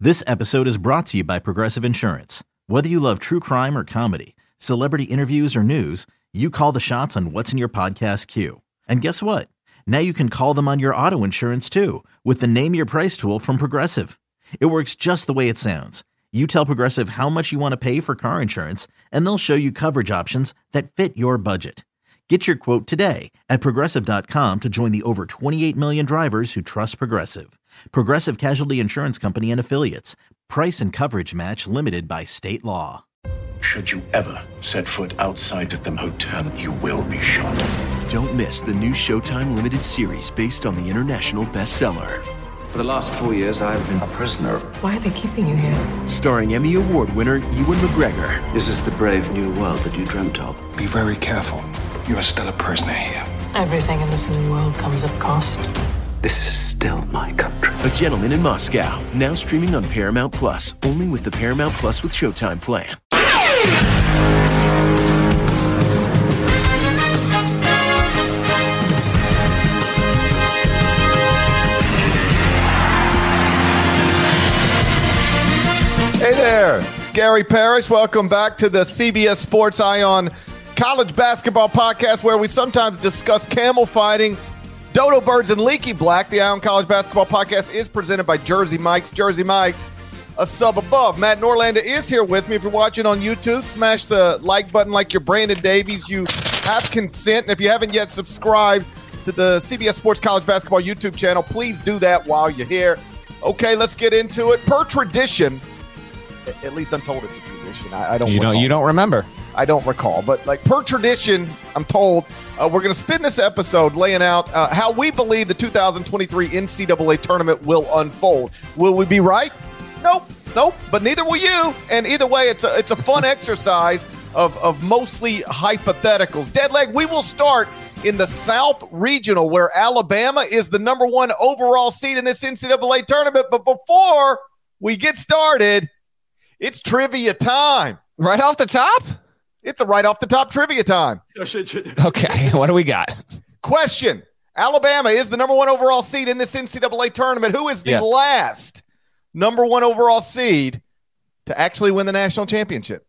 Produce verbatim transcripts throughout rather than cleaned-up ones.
This episode is brought to you by Progressive Insurance. Whether you love true crime or comedy, celebrity interviews or news, you call the shots on what's in your podcast queue. And guess what? Now you can call them on your auto insurance too with the Name Your Price tool from Progressive. It works just the way it sounds. You tell Progressive how much you want to pay for car insurance, and they'll show you coverage options that fit your budget. Get your quote today at Progressive dot com to join the over twenty-eight million drivers who trust Progressive. Progressive Casualty Insurance Company and Affiliates. Price and coverage match limited by state law. Should you ever set foot outside of the hotel, you will be shot. Don't miss the new Showtime limited series based on the international bestseller. For the last four years, I've been a prisoner. Why are they keeping you here? Starring Emmy Award winner Ewan McGregor. This is the brave new world that you dreamt of. Be very careful. You are still a prisoner here. Everything in this new world comes at cost. This is still my country. A Gentleman in Moscow. Now streaming on Paramount Plus. Only with the Paramount Plus with Showtime plan. Hey there, it's Gary Parrish. Welcome back to the C B S Sports Ion College Basketball Podcast, where we sometimes discuss camel fighting, dodo birds, and leaky black. The Ion College Basketball Podcast is presented by Jersey Mike's. Jersey Mike's, a sub above. Matt Norlander is here with me. If you're watching on YouTube, smash the like button like you're Brandon Davies. You have consent. And if you haven't yet subscribed to the C B S Sports College Basketball YouTube channel, please do that while you're here. Okay, let's get into it. Per tradition, at least I'm told it's a tradition. I, I don't. You don't. recall. You don't remember. I don't recall, but like per tradition, I'm told uh, we're going to spend this episode laying out uh, how we believe the two thousand twenty-three N C double A tournament will unfold. Will we be right? Nope, nope. But neither will you. And either way, it's a it's a fun exercise of of mostly hypotheticals. Deadleg. We will start in the South Regional, where Alabama is the number one overall seed in this N C double A tournament. But before we get started, it's trivia time. Right off the top? It's a right off the top trivia time. Okay, what do we got? Question. Alabama is the number one overall seed in this N C double A tournament. Who is the Yes. last number one overall seed to actually win the national championship?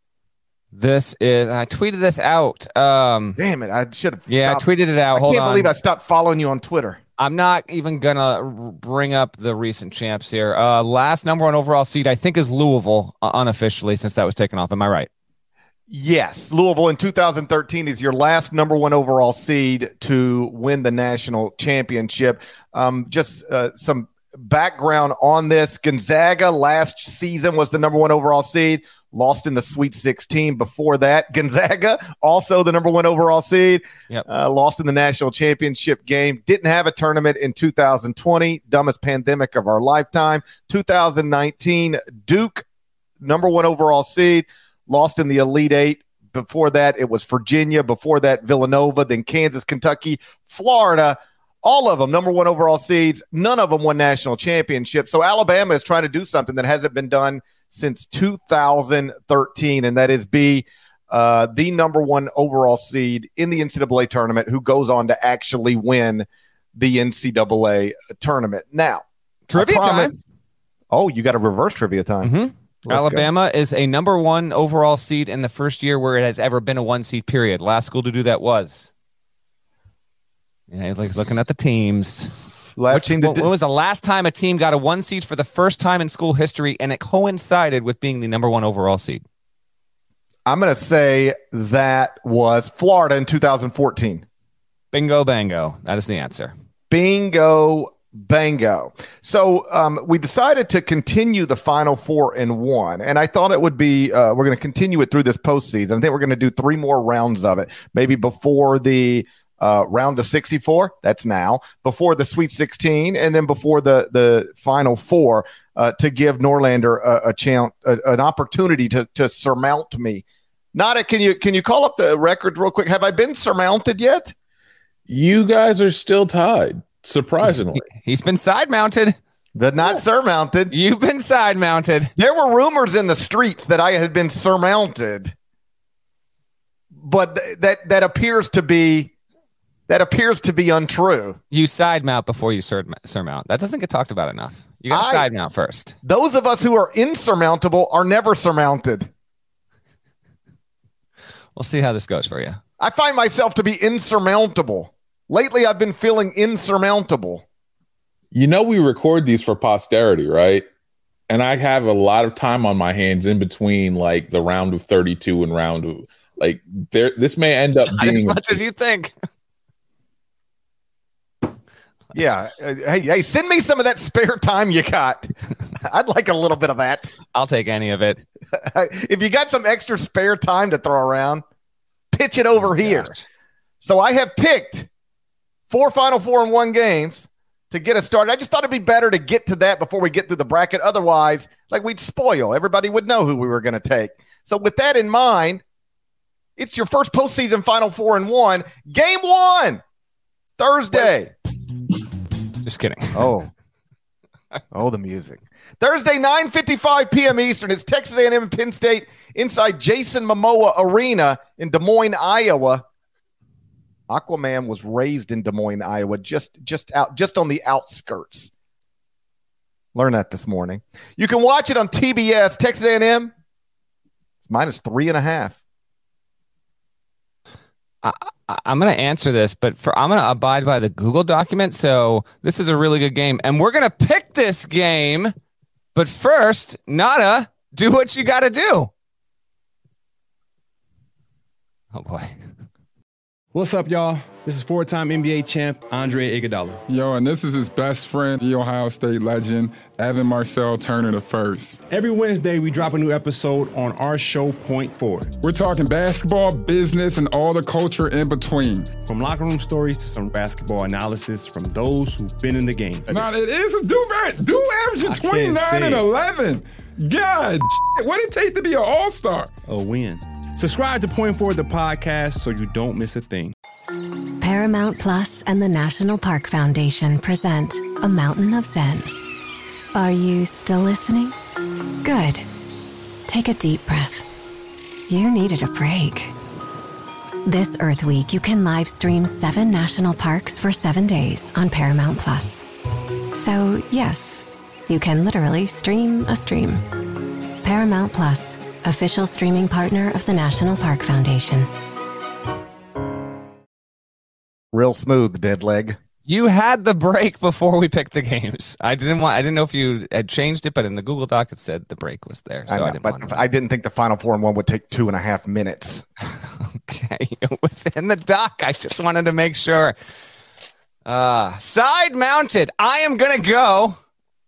This is, I tweeted this out. Um, Damn it. I should have yeah, stopped. I tweeted it out. I Hold can't on. believe I stopped following you on Twitter. I'm not even going to bring up the recent champs here. Uh, last number one overall seed, I think, is Louisville uh, unofficially, since that was taken off. Am I right? Yes. Louisville in two thousand thirteen is your last number one overall seed to win the national championship. Um, just uh, some background on this. Gonzaga last season was the number one overall seed, lost in the Sweet sixteen before that. Gonzaga, also the number one overall seed, Yep. uh, lost in the national championship game. Didn't have a tournament in two thousand twenty, dumbest pandemic of our lifetime. two thousand nineteen, Duke, number one overall seed, lost in the Elite Eight. Before that, it was Virginia. Before that, Villanova, then Kansas, Kentucky, Florida. All of them number one overall seeds. None of them won national championships. So Alabama is trying to do something that hasn't been done since two thousand thirteen, and that is be uh, the number one overall seed in the N C double A tournament who goes on to actually win the N C double A tournament. Now, Trivia promise- time. Oh, you got a reverse trivia time. Mm-hmm. Let's Alabama is a number one overall seed in the first year where it has ever been a one seed period. Last school to do that was. Yeah, he's looking at the teams. Last Which, team to when, do- when was the last time a team got a one seed for the first time in school history, and it coincided with being the number one overall seed? I'm going to say that was Florida in two thousand fourteen. Bingo, bango. That is the answer. Bingo, bango. So um, we decided to continue the Final Four in one, and I thought it would be, uh, we're going to continue it through this postseason. I think we're going to do three more rounds of it, maybe before the uh, round of sixty-four. That's now. Before the Sweet sixteen, and then before the, the Final Four uh, to give Norlander a, a chance, a, an opportunity to, to surmount me. Nada, can you can you call up the records real quick? Have I been surmounted yet? You guys are still tied, surprisingly. He's been side mounted. But not surmounted. You've been side mounted. There were rumors in the streets that I had been surmounted, but th- that that appears to be that appears to be untrue. You side mount before you sur- surmount. That doesn't get talked about enough. You got to side mount first. Those of us who are insurmountable are never surmounted. We'll see how this goes for you. I find myself to be insurmountable. Lately, I've been feeling insurmountable. You know, we record these for posterity, right? And I have a lot of time on my hands in between, like the round of thirty-two and round of like there. This may end up Not being as much as you think. Yeah. Uh, hey, hey, send me some of that spare time you got. I'd like a little bit of that. I'll take any of it. If you got some extra spare time to throw around, pitch it over oh, here. Gosh. So I have picked four Final Four and one games to get us started. I just thought it'd be better to get to that before we get through the bracket. Otherwise, like we'd spoil. Everybody would know who we were going to take. So with that in mind, it's your first postseason Final Four and one. Game one, Thursday. Just kidding. Oh. Oh, the music. Thursday, nine fifty-five p.m. Eastern. It's Texas A and M and Penn State inside Jason Momoa Arena in Des Moines, Iowa. Aquaman was raised in Des Moines, Iowa, just just out just on the outskirts. Learn that this morning. You can watch it on T B S. Texas A and M. It's minus three and a half. I, I'm going to answer this, but for I'm going to abide by the Google document. So this is a really good game, and we're going to pick this game. But first, Nada, do what you got to do. Oh boy. What's up, y'all? This is four-time N B A champ Andre Iguodala. Yo, and this is his best friend, the Ohio State legend, Evan Marcel Turner the first. Every Wednesday, we drop a new episode on our show, Point Forward. We're talking basketball, business, and all the culture in between. From locker room stories to some basketball analysis from those who've been in the game. Nah, it is a do man. Do averaging twenty-nine and eleven. God, what did it take to be an all-star? A win. Subscribe to Point Forward, the podcast, so you don't miss a thing. Paramount Plus and the National Park Foundation present A Mountain of Zen. Are you still listening? Good. Take a deep breath. You needed a break. This Earth Week, you can live stream seven national parks for seven days on Paramount Plus. So, yes, you can literally stream a stream. Paramount Plus, official streaming partner of the National Park Foundation. Real smooth, dead leg. You had the break before we picked the games. I didn't want. I didn't know if you had changed it, but in the Google Doc it said the break was there. So I, know, I didn't. But want I didn't think the Final Four and one would take two and a half minutes. Okay, it was in the doc. I just wanted to make sure. Uh, side mounted. I am gonna go.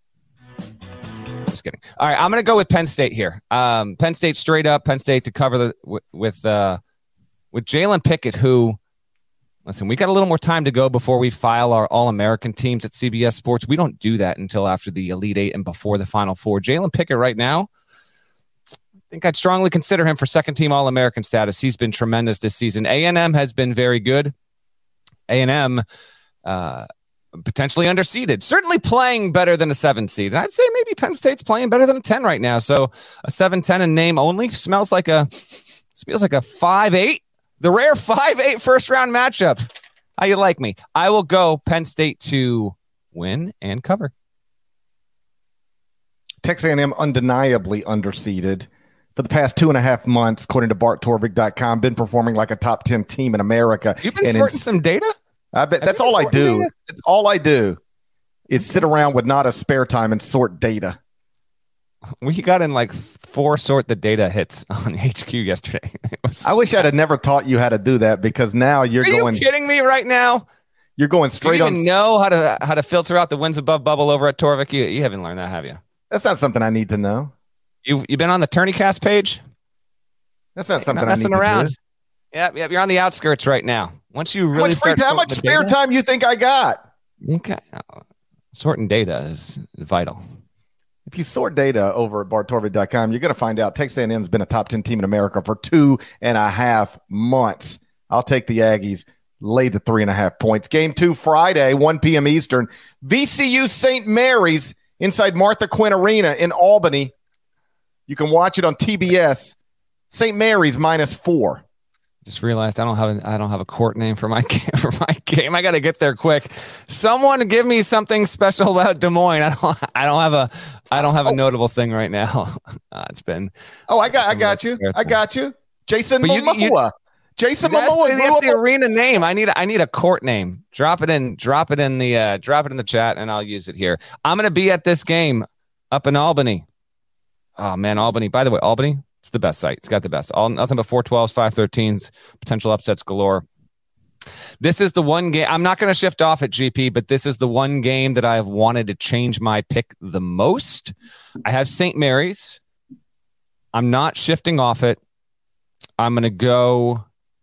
Just kidding. All right, I'm gonna go with Penn State here. Um, Penn State straight up. Penn State to cover the with with, uh, with Jalen Pickett, who. Listen, we got a little more time to go before we file our All-American teams at C B S Sports. We don't do that until after the Elite Eight and before the Final Four. Jalen Pickett right now, I think I'd strongly consider him for second-team All-American status. He's been tremendous this season. A and M has been very good. A and M uh, potentially underseeded, certainly playing better than a seven seed. And I'd say maybe Penn State's playing better than a ten right now. So a seven ten in name only smells like a feels like a five eight. The rare five eight first-round matchup. How you like me? I will go Penn State to win and cover. Texas A and M undeniably underseeded for the past two and a half months, according to Bart Torvik dot com. Been performing like a top ten team in America. You've been and sorting some data? I bet that's all I do. Data? That's all I do is sit around with not a spare time and sort data. We got in like four sort the data hits on H Q yesterday. Was, I wish I'd have never taught you how to do that because now you're are going. Are you kidding me right now? You're going straight do you on. Even know how to how to filter out the wins above bubble over at Torvik? You, you haven't learned that, have you? That's not something I need to know. You you've been on the TourneyCast page? That's not something not messing I need around. to do. Yep, yep. You're on the outskirts right now. Once you really how much start, time, how much spare data, time you think I got? Okay, sorting data is vital. If you sort data over at Bart Torvik dot com, you're going to find out Texas A and M has been a top ten team in America for two and a half months. I'll take the Aggies, lay the three and a half points. Game two Friday, one p.m. Eastern. V C U Saint Mary's inside Martha Quinn Arena in Albany. You can watch it on T B S. Saint Mary's minus four. Just realized I don't have a, I don't have a court name for my for my game. I got to get there quick. Someone give me something special about Des Moines. I don't I don't have a I don't have a oh. notable thing right now. Uh, it's been Oh, I got I got you. I got you. Jason but Momoa. You, you, Jason that's, Momoa. That's the arena name. I need I need a court name. Drop it in. Drop it in the uh, drop it in the chat, and I'll use it here. I'm gonna be at this game up in Albany. Oh man, Albany. By the way, Albany. It's the best site. It's got the best. All nothing but four twelves, five thirteens, potential upsets galore. This is the one game. I'm not going to shift off at G P, but this is the one game that I have wanted to change my pick the most. I have Saint Mary's. I'm not shifting off it. I'm going to go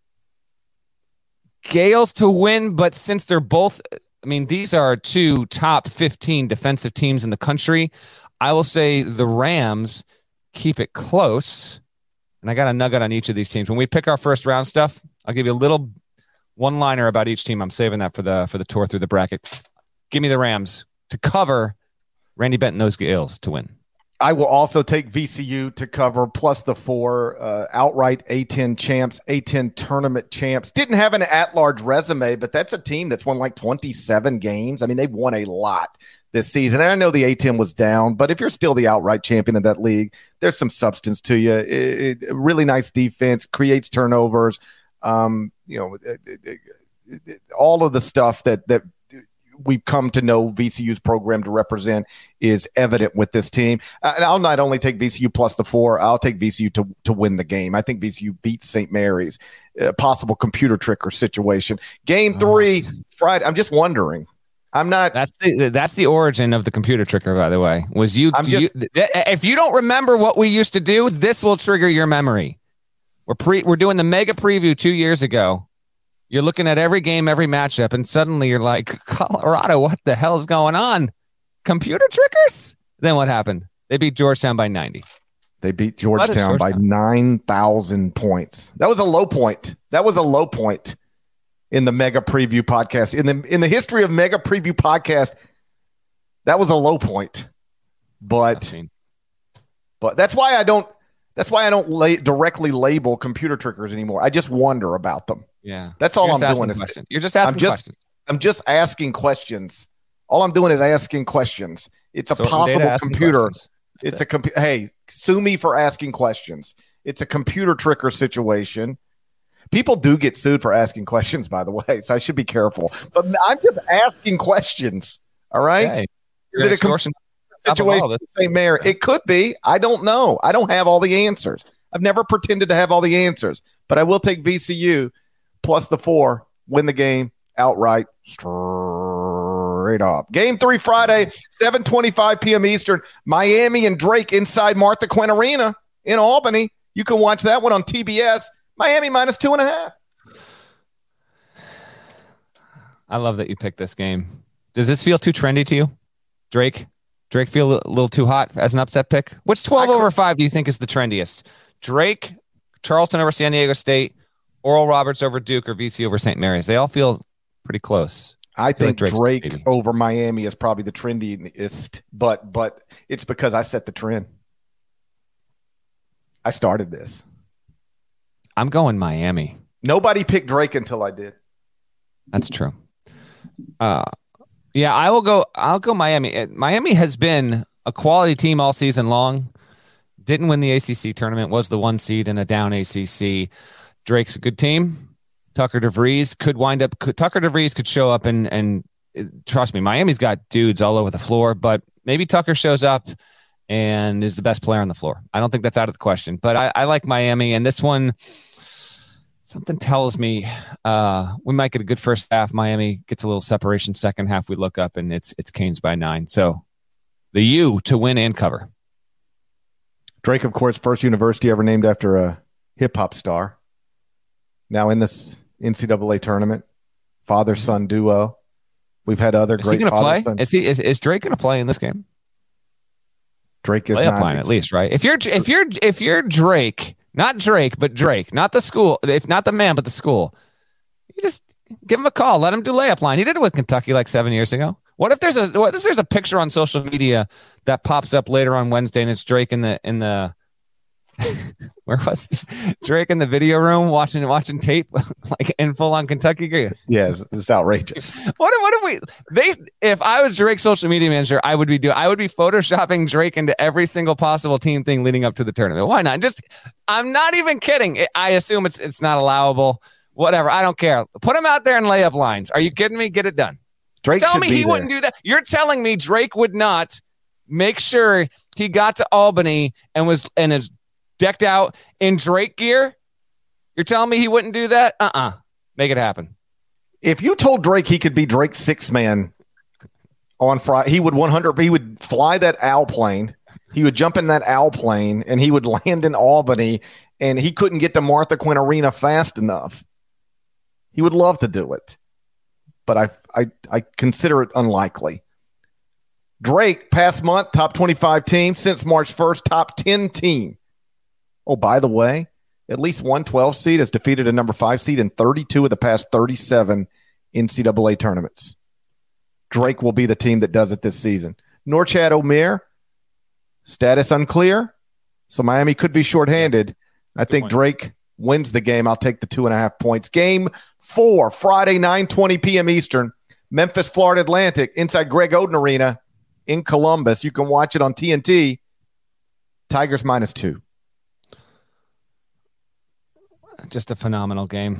Gales to win, but since they're both, I mean, these are two top fifteen defensive teams in the country. I will say the Rams keep it close. And I got a nugget on each of these teams. When we pick our first round stuff, I'll give you a little one-liner about each team. I'm saving that for the for the tour through the bracket. Give me the Rams to cover. Randy Benton, those Gales to win. I will also take V C U to cover plus the four uh, outright A ten champs, A ten tournament champs. Didn't have an at-large resume, but that's a team that's won like twenty-seven games. I mean, they've won a lot this season. And I know the A ten was down, but if you're still the outright champion of that league, there's some substance to you. It, it, really nice defense, creates turnovers. Um, you know, it, it, it, all of the stuff that that. we've come to know V C U's program to represent is evident with this team. Uh, and I'll not only take V C U plus the four, I'll take V C U to, to win the game. I think V C U beats Saint Mary's. Uh, possible computer trick or situation. Game three, Friday. I'm just wondering. I'm not. That's the that's the origin of the computer tricker, by the way. Was you, I'm just, you if you don't remember what we used to do, this will trigger your memory. We're pre we're doing the mega preview two years ago. You're looking at every game, every matchup, and suddenly you're like, Colorado, what the hell is going on? Computer trickers? Then what happened? They beat Georgetown by ninety. They beat Georgetown, Georgetown? by nine thousand points. That was a low point. That was a low point in the Mega Preview podcast. In the in the history of Mega Preview podcast, that was a low point. But, but that's why I don't that's why I don't la- directly label computer trickers anymore. I just wonder about them. Yeah, that's all You're I'm doing. Is, You're just asking I'm just, questions. I'm just asking questions. All I'm doing is asking questions. It's a so possible computer. It's it. a computer. Hey, sue me for asking questions. It's a computer tricker situation. People do get sued for asking questions, by the way, so I should be careful. But I'm just asking questions. All right. Hey, is it a computer situation? Saint Mary? It could be. I don't know. I don't have all the answers. I've never pretended to have all the answers, but I will take V C U. Plus the four, win the game outright, straight up. Game three Friday, seven twenty-five p.m. Eastern. Miami and Drake inside Martha Quinn Arena in Albany. You can watch that one on T B S. Miami minus two and a half. I love that you picked this game. Does this feel too trendy to you, Drake? Drake feel a little too hot as an upset pick? Which twelve over five do you think is the trendiest? Drake, Charleston over San Diego State, Oral Roberts over Duke, or V C over Saint Mary's? They all feel pretty close. I, I think like Drake over Miami is probably the trendiest, but but it's because I set the trend. I started this. I'm going Miami. Nobody picked Drake until I did. That's true. Uh, yeah, I will go. I'll go Miami. Miami has been a quality team all season long. Didn't win the A C C tournament. Was the one seed in a down A C C. Drake's a good team. Tucker DeVries could wind up. Could, Tucker DeVries could show up and and trust me, Miami's got dudes all over the floor. But maybe Tucker shows up and is the best player on the floor. I don't think that's out of the question. But I, I like Miami, and this one, something tells me uh, we might get a good first half. Miami gets a little separation. Second half, we look up and it's it's Canes by nine. So the U to win and cover. Drake, of course, first university ever named after a hip hop star. Now in this N C double A tournament, father-son duo. We've had other is great he father play? Is he is, is Drake going to play in this game? Drake is Play not line, at least, right? If you're if you're if you're Drake, not Drake, but Drake, not the school, if not the man, but the school, you just give him a call. Let him do layup line. He did it with Kentucky like seven years ago. What if there's a what if there's a picture on social media that pops up later on Wednesday and it's Drake in the in the Where was Drake in the video room watching watching tape like in full on Kentucky gear? Yes, it's outrageous. What what if we they if I was Drake's social media manager, I would be doing I would be photoshopping Drake into every single possible team thing leading up to the tournament. Why not? Just I'm not even kidding. I assume it's it's not allowable. Whatever. I don't care. Put him out there and lay up lines. Are you kidding me? Get it done. Drake Tell me he there. wouldn't do that. You're telling me Drake would not make sure he got to Albany and was and is decked out in Drake gear? You're telling me he wouldn't do that? Uh-uh. Make it happen. If you told Drake he could be Drake's six man on Friday, he would one hundred. He would fly that owl plane. He would jump in that owl plane and he would land in Albany, and he couldn't get to Martha Quinn Arena fast enough. He would love to do it, but I I I consider it unlikely. Drake, past month, top twenty-five team. Since March first, top ten team. Oh, by the way, at least one twelve seed has defeated a number five seed in thirty-two of the past thirty-seven N C double A tournaments. Drake will be the team that does it this season. Norchad Omier, status unclear, so Miami could be shorthanded. I think point. Drake wins the game. I'll take the two and a half points. Game four, Friday, nine twenty p.m. Eastern. Memphis, Florida Atlantic, inside Greg Oden Arena in Columbus. You can watch it on T N T. Tigers minus two. Just a phenomenal game.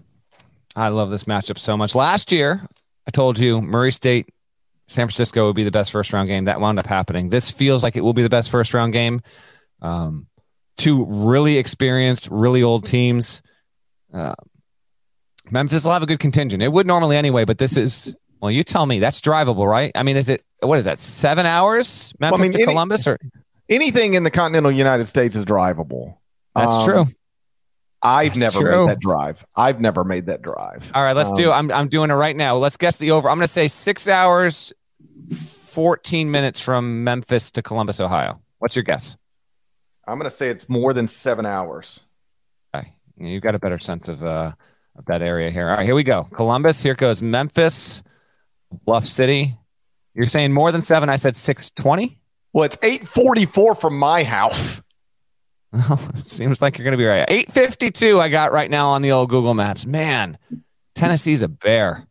I love this matchup so much. Last year, I told you Murray State, San Francisco would be the best first round game. That wound up happening. This feels like it will be the best first round game. Um, two really experienced, really old teams. Uh, Memphis will have a good contingent. It would normally anyway, but this is, well, you tell me. That's drivable, right? I mean, is it, what is that, seven hours? Memphis well, I mean, to any, Columbus? Or anything in the continental United States is drivable. That's um, true. I've That's never true. made that drive. I've never made that drive. All right, let's um, do. I'm I'm doing it right now. Let's guess the over. I'm going to say six hours, fourteen minutes from Memphis to Columbus, Ohio. What's your guess? I'm going to say it's more than seven hours. Okay, you've got a better sense of uh of that area here. All right, here we go. Columbus. Here goes Memphis, Bluff City. You're saying more than seven. I said six twenty. Well, it's eight forty-four from my house. Well, it seems like you're going to be right. eight fifty-two I got right now on the old Google Maps. Man, Tennessee's a bear.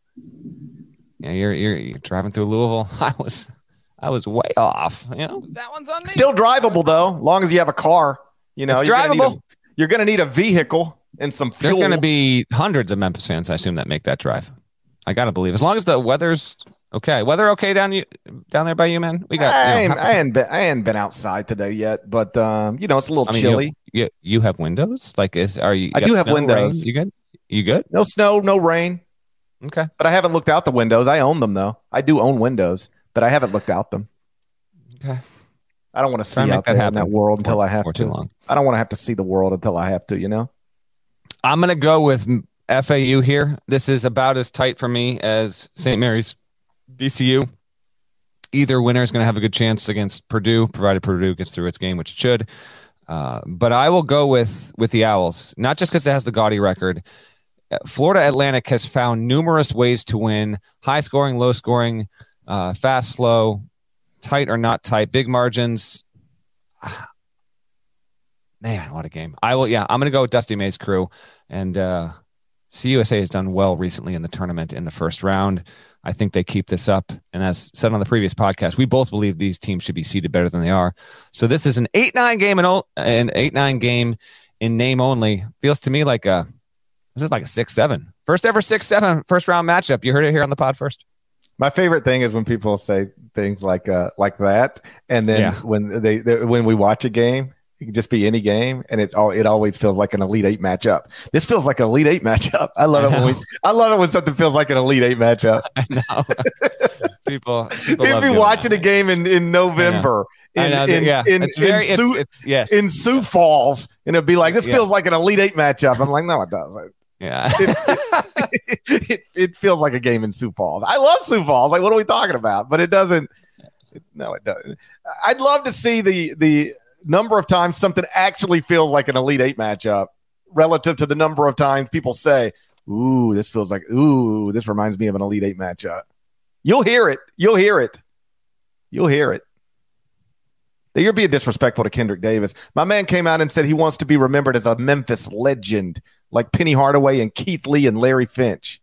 Yeah, you're you're, you're driving through Louisville. I was I was way off. You know, that one's on me. Still drivable though, long as you have a car. You know, It's you're gonna need drivable. a- You're going to need a vehicle and some fuel. There's going to be hundreds of Memphis fans, I assume, that make that drive. I got to believe, as long as the weather's okay. Weather okay down you down there by you, man? We got. I you know, ain't, I ain't been I ain't been outside today yet, but um, you know, it's a little I mean, chilly. You, you you have windows? Like, is are you? you I got do have snow, windows. rain? You good? You good? No snow, no rain. Okay. But I haven't looked out the windows. I own them though. I do own windows, but I haven't looked out them. Okay. I don't want to Try see and make out that there in happen that world until for- I have for to. too long. I don't want to have to see the world until I have to. You know. I'm going to go with F A U here. This is about as tight for me as Saint Mary's, B C U. Either winner is going to have a good chance against Purdue, provided Purdue gets through its game, which it should. Uh, but I will go with with the Owls, not just because it has the gaudy record. Uh, Florida Atlantic has found numerous ways to win: high scoring, low scoring, uh, fast, slow, tight or not tight, big margins. Man, what a game! I will. Yeah, I'm going to go with Dusty May's crew, and uh, C U S A has done well recently in the tournament in the first round. I think they keep this up. And as said on the previous podcast, we both believe these teams should be seeded better than they are. So this is an eight nine game in o- an eight nine game in name only. Feels to me like a this is like a six seven. First ever six seven first round matchup. You heard it here on the pod first. My favorite thing is when people say things like uh, like that, and then Yeah. when they, they when we watch a game, it can just be any game, and it all it always feels like an Elite Eight matchup. This feels like an Elite Eight matchup. I love I it when we, I love it when something feels like an Elite Eight matchup. I know. people people If love we doing watching that. a game in, in November, I in, know, in, yeah. in, It's very- in, it's- Sioux, it's- yes. in Sioux Falls, and it'd be like, this Yeah. feels like an Elite Eight matchup. I'm like, no, it doesn't. Yeah. it, it, it feels like a game in Sioux Falls. I love Sioux Falls. Like, what are we talking about? But it doesn't. It, no, it doesn't. I'd love to see the the number of times something actually feels like an Elite Eight matchup relative to the number of times people say, "Ooh, this feels like ooh, this reminds me of an Elite Eight matchup." You'll hear it. You'll hear it. You'll hear it. You're being disrespectful to Kendrick Davis. My man came out and said he wants to be remembered as a Memphis legend, like Penny Hardaway and Keith Lee and Larry Finch.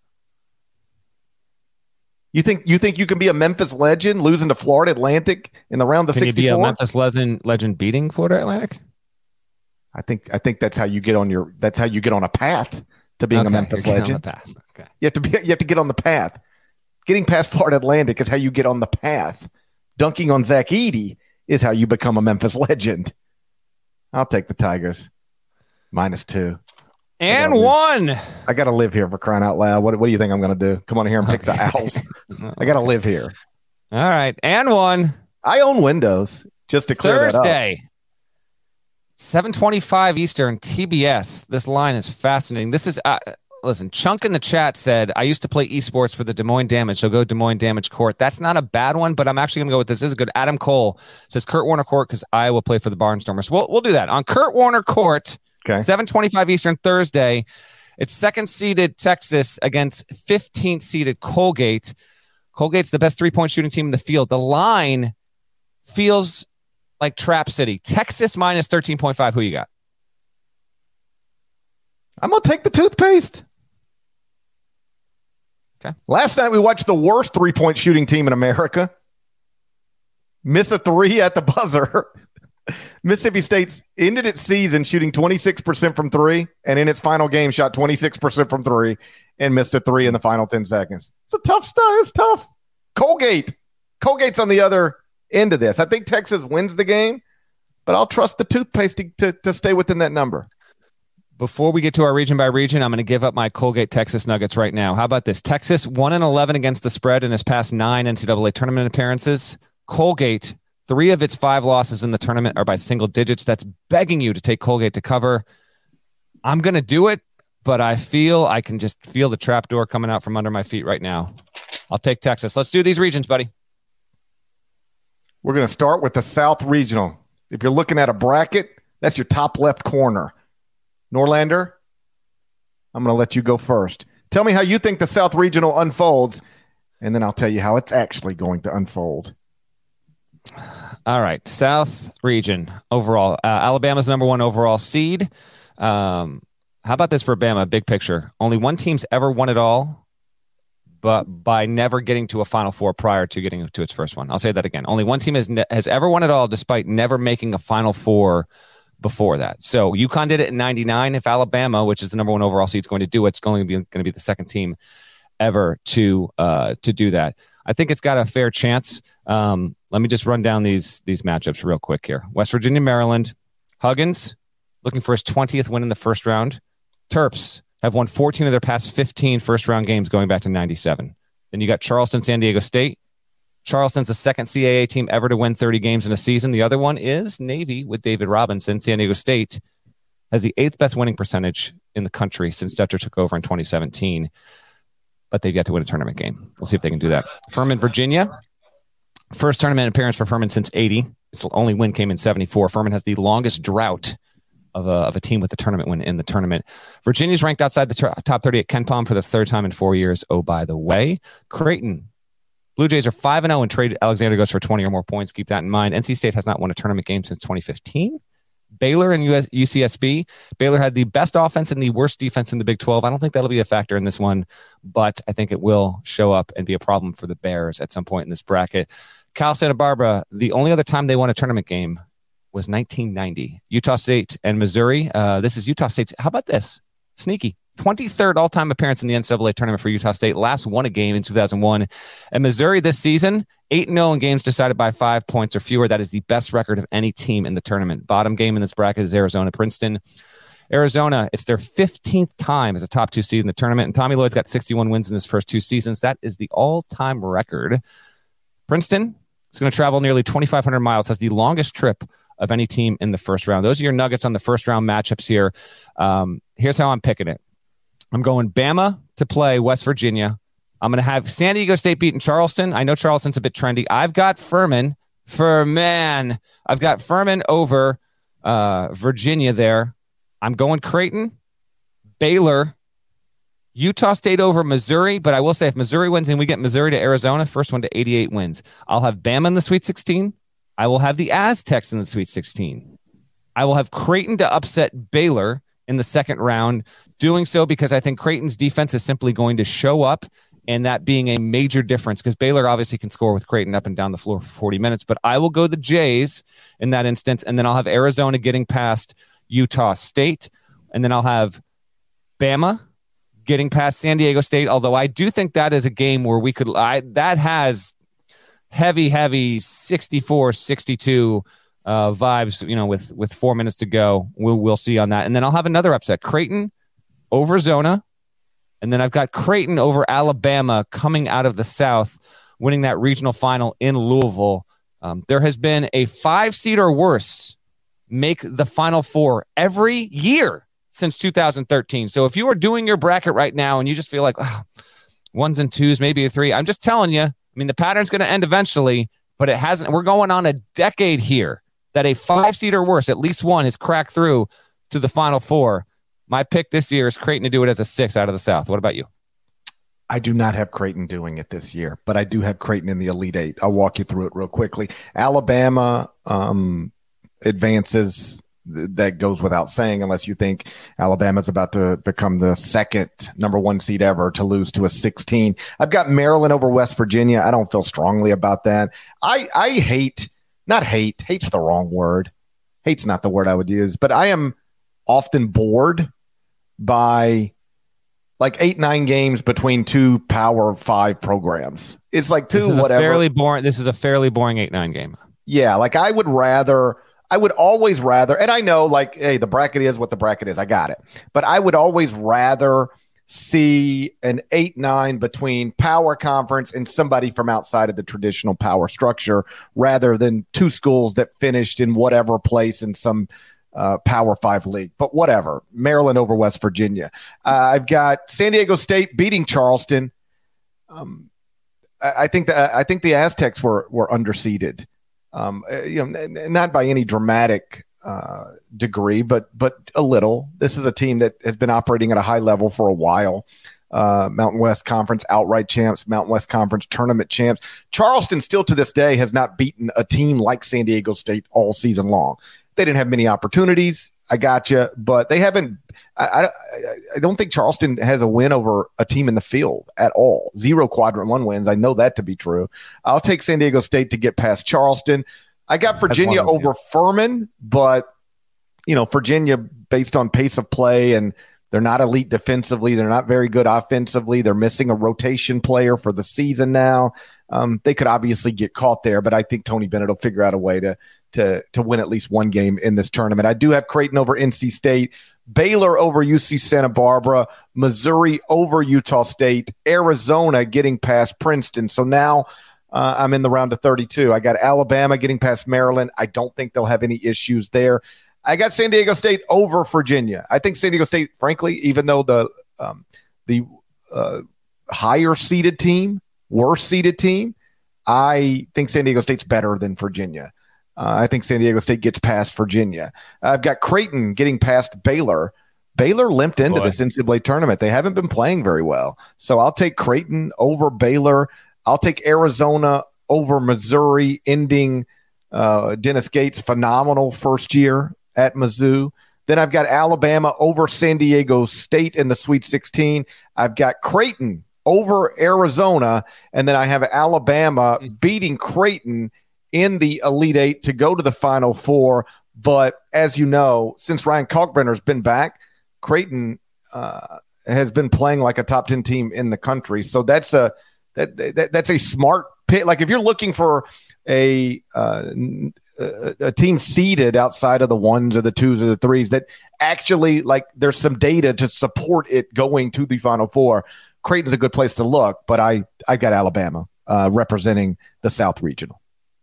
You think you think you can be a Memphis legend losing to Florida Atlantic in the round of can sixty-four? Can you be a Memphis legend legend beating Florida Atlantic? I think I think that's how you get on your that's how you get on a path to being okay, a Memphis legend. Path. Okay. You have to be you have to get on the path. Getting past Florida Atlantic is how you get on the path. Dunking on Zach Edey is how you become a Memphis legend. I'll take the Tigers. Minus two. And I one. I got to live here for crying out loud. What, what do you think I'm going to do? Come on here and pick okay. the Owls. I got to live here. All right. And one. I own Windows, just to clear Thursday, that up. seven twenty-five Eastern, T B S. This line is fascinating. This is... Uh, Listen, Chunk in the chat said, I used to play esports for the Des Moines Damage, so go Des Moines Damage Court. That's not a bad one, but I'm actually going to go with this. This is good. Adam Cole says Kurt Warner Court because I will play for the Barnstormers. We'll, we'll do that. On Kurt Warner Court, okay. seven twenty-five Eastern Thursday, it's second-seeded Texas against fifteenth-seeded Colgate. Colgate's the best three-point shooting team in the field. The line feels like Trap City. Texas minus thirteen point five. Who you got? I'm going to take the toothpaste. Okay. Last night we watched the worst three-point shooting team in America miss a three at the buzzer. Mississippi State's ended its season shooting twenty-six percent from three, and in its final game shot twenty-six percent from three and missed a three in the final ten seconds. It's a tough stuff. It's tough. Colgate. Colgate's on the other end of this. I think Texas wins the game, but I'll trust the toothpaste to, to, to stay within that number. Before we get to our region by region, I'm going to give up my Colgate Texas Nuggets right now. How about this? Texas one and eleven against the spread in its past nine N C double A tournament appearances. Colgate, three of its five losses in the tournament are by single digits. That's begging you to take Colgate to cover. I'm going to do it, but I feel I can just feel the trapdoor coming out from under my feet right now. I'll take Texas. Let's do these regions, buddy. We're going to start with the South Regional. If you're looking at a bracket, that's your top left corner. Norlander, I'm going to let you go first. Tell me how you think the South Regional unfolds, and then I'll tell you how it's actually going to unfold. All right. South region overall. Uh, Alabama's number one overall seed. Um, how about this for Bama? Big picture. Only one team's ever won it all, but by never getting to a Final Four prior to getting to its first one. I'll say that again. Only one team has, ne- has ever won it all despite never making a Final Four before that. So UConn did it in ninety-nine. If Alabama, which is the number one overall seed, is going to do it, it's going to be going to be the second team ever to uh, to do that. I think it's got a fair chance. Um, let me just run down these these matchups real quick here. West Virginia, Maryland. Huggins looking for his twentieth win in the first round. Terps have won fourteen of their past fifteen first round games going back to ninety-seven. Then you got Charleston, San Diego State. Charleston's the second C A A team ever to win thirty games in a season. The other one is Navy with David Robinson. San Diego State has the eighth best winning percentage in the country since Dutcher took over in twenty seventeen, but they've yet to win a tournament game. We'll see if they can do that. Furman, Virginia, first tournament appearance for Furman since eighty. Its only win came in seventy-four. Furman has the longest drought of a, of a team with a tournament win in the tournament. Virginia's ranked outside the t- top thirty at KenPom for the third time in four years. Oh, by the way, Creighton. Blue Jays are five and oh and trade Alexander goes for twenty or more points. Keep that in mind. N C State has not won a tournament game since twenty fifteen. Baylor and U S, U C S B. Baylor had the best offense and the worst defense in the Big twelve. I don't think that'll be a factor in this one, but I think it will show up and be a problem for the Bears at some point in this bracket. Cal Santa Barbara, the only other time they won a tournament game was nineteen ninety. Utah State and Missouri. Uh, this is Utah State. How about this? Sneaky. twenty-third all-time appearance in the N C double A tournament for Utah State. Last won a game in two thousand one. And Missouri this season, eight and oh in games decided by five points or fewer. That is the best record of any team in the tournament. Bottom game in this bracket is Arizona Princeton. Arizona, it's their fifteenth time as a top two seed in the tournament. And Tommy Lloyd's got sixty-one wins in his first two seasons. That is the all-time record. Princeton is going to travel nearly twenty-five hundred miles, has the longest trip of any team in the first round. Those are your nuggets on the first round matchups here. Um, here's how I'm picking it. I'm going Bama to play West Virginia. I'm going to have San Diego State beating Charleston. I know Charleston's a bit trendy. I've got Furman. Furman. I've got Furman over uh, Virginia there. I'm going Creighton, Baylor, Utah State over Missouri. But I will say if Missouri wins and we get Missouri to Arizona, first one to eighty-eight wins. I'll have Bama in the Sweet sixteen. I will have the Aztecs in the Sweet sixteen. I will have Creighton to upset Baylor in the second round, doing so because I think Creighton's defense is simply going to show up, and that being a major difference because Baylor obviously can score with Creighton up and down the floor for forty minutes, but I will go the Jays in that instance, and then I'll have Arizona getting past Utah State, and then I'll have Bama getting past San Diego State, although I do think that is a game where we could I, – that has heavy, heavy sixty-four sixty-two uh, vibes, you know, with, with four minutes to go. We'll, we'll see on that. And then I'll have another upset, Creighton over Zona. And then I've got Creighton over Alabama coming out of the South, winning that regional final in Louisville. Um, there has been a five seed or worse make the Final Four every year since two thousand thirteen. So if you are doing your bracket right now and you just feel like oh, ones and twos, maybe a three, I'm just telling you, I mean, the pattern's going to end eventually, but it hasn't. We're going on a decade here that a five seed or worse, at least one, has cracked through to the Final Four. My pick this year is Creighton to do it as a six out of the South. What about you? I do not have Creighton doing it this year, but I do have Creighton in the Elite Eight. I'll walk you through it real quickly. Alabama um, advances. That goes without saying, unless you think Alabama's about to become the second number one seed ever to lose to a sixteen. I've got Maryland over West Virginia. I don't feel strongly about that. I, I hate, not hate, hate's the wrong word. Hate's not the word I would use, but I am often bored by like eight, nine games between two Power Five programs. It's like two, this is whatever. A fairly boring, this is a fairly boring eight, nine game. Yeah. Like I would rather, I would always rather, and I know like, hey, the bracket is what the bracket is. I got it. But I would always rather see an eight, nine between power conference and somebody from outside of the traditional power structure rather than two schools that finished in whatever place in some uh, Power Five league. But whatever. Maryland over West Virginia. Uh, I've got San Diego State beating Charleston. Um, I, I think that I think the Aztecs were were underseeded. Um, you know, not by any dramatic uh, degree, but but a little. This is a team that has been operating at a high level for a while. Uh, Mountain West Conference outright champs, Mountain West Conference tournament champs. Charleston still to this day has not beaten a team like San Diego State all season long. They didn't have many opportunities. I got you, but they haven't. I, I, I don't think Charleston has a win over a team in the field at all. Zero quadrant one wins. I know that to be true. I'll take San Diego State to get past Charleston. I got Virginia over Furman, but you know, Virginia based on pace of play, and they're not elite defensively. They're not very good offensively. They're missing a rotation player for the season now. Um, they could obviously get caught there, but I think Tony Bennett will figure out a way to to to win at least one game in this tournament. I do have Creighton over N C State, Baylor over U C Santa Barbara, Missouri over Utah State, Arizona getting past Princeton. So now uh, I'm in the round of thirty-two. I got Alabama getting past Maryland. I don't think they'll have any issues there. I got San Diego State over Virginia. I think San Diego State, frankly, even though the um, the uh, higher seeded team, worse seeded team, I think San Diego State's better than Virginia. Uh, I think San Diego State gets past Virginia. I've got Creighton getting past Baylor. Baylor limped into Boy. this N C double A tournament. They haven't been playing very well. So I'll take Creighton over Baylor. I'll take Arizona over Missouri, ending uh, Dennis Gates' phenomenal first year at Mizzou. Then I've got Alabama over San Diego State in the Sweet sixteen. I've got Creighton over Arizona, and then I have Alabama beating Creighton in the Elite Eight to go to the Final Four. But as you know, since Ryan Kalkbrenner's been back, Creighton uh, has been playing like a top ten team in the country. So that's a that, that that's a smart pick. Like if you're looking for a uh, a, a team seeded outside of the ones or the twos or the threes that actually like there's some data to support it going to the Final Four, Creighton's a good place to look. But I I got Alabama uh, representing the South Regional.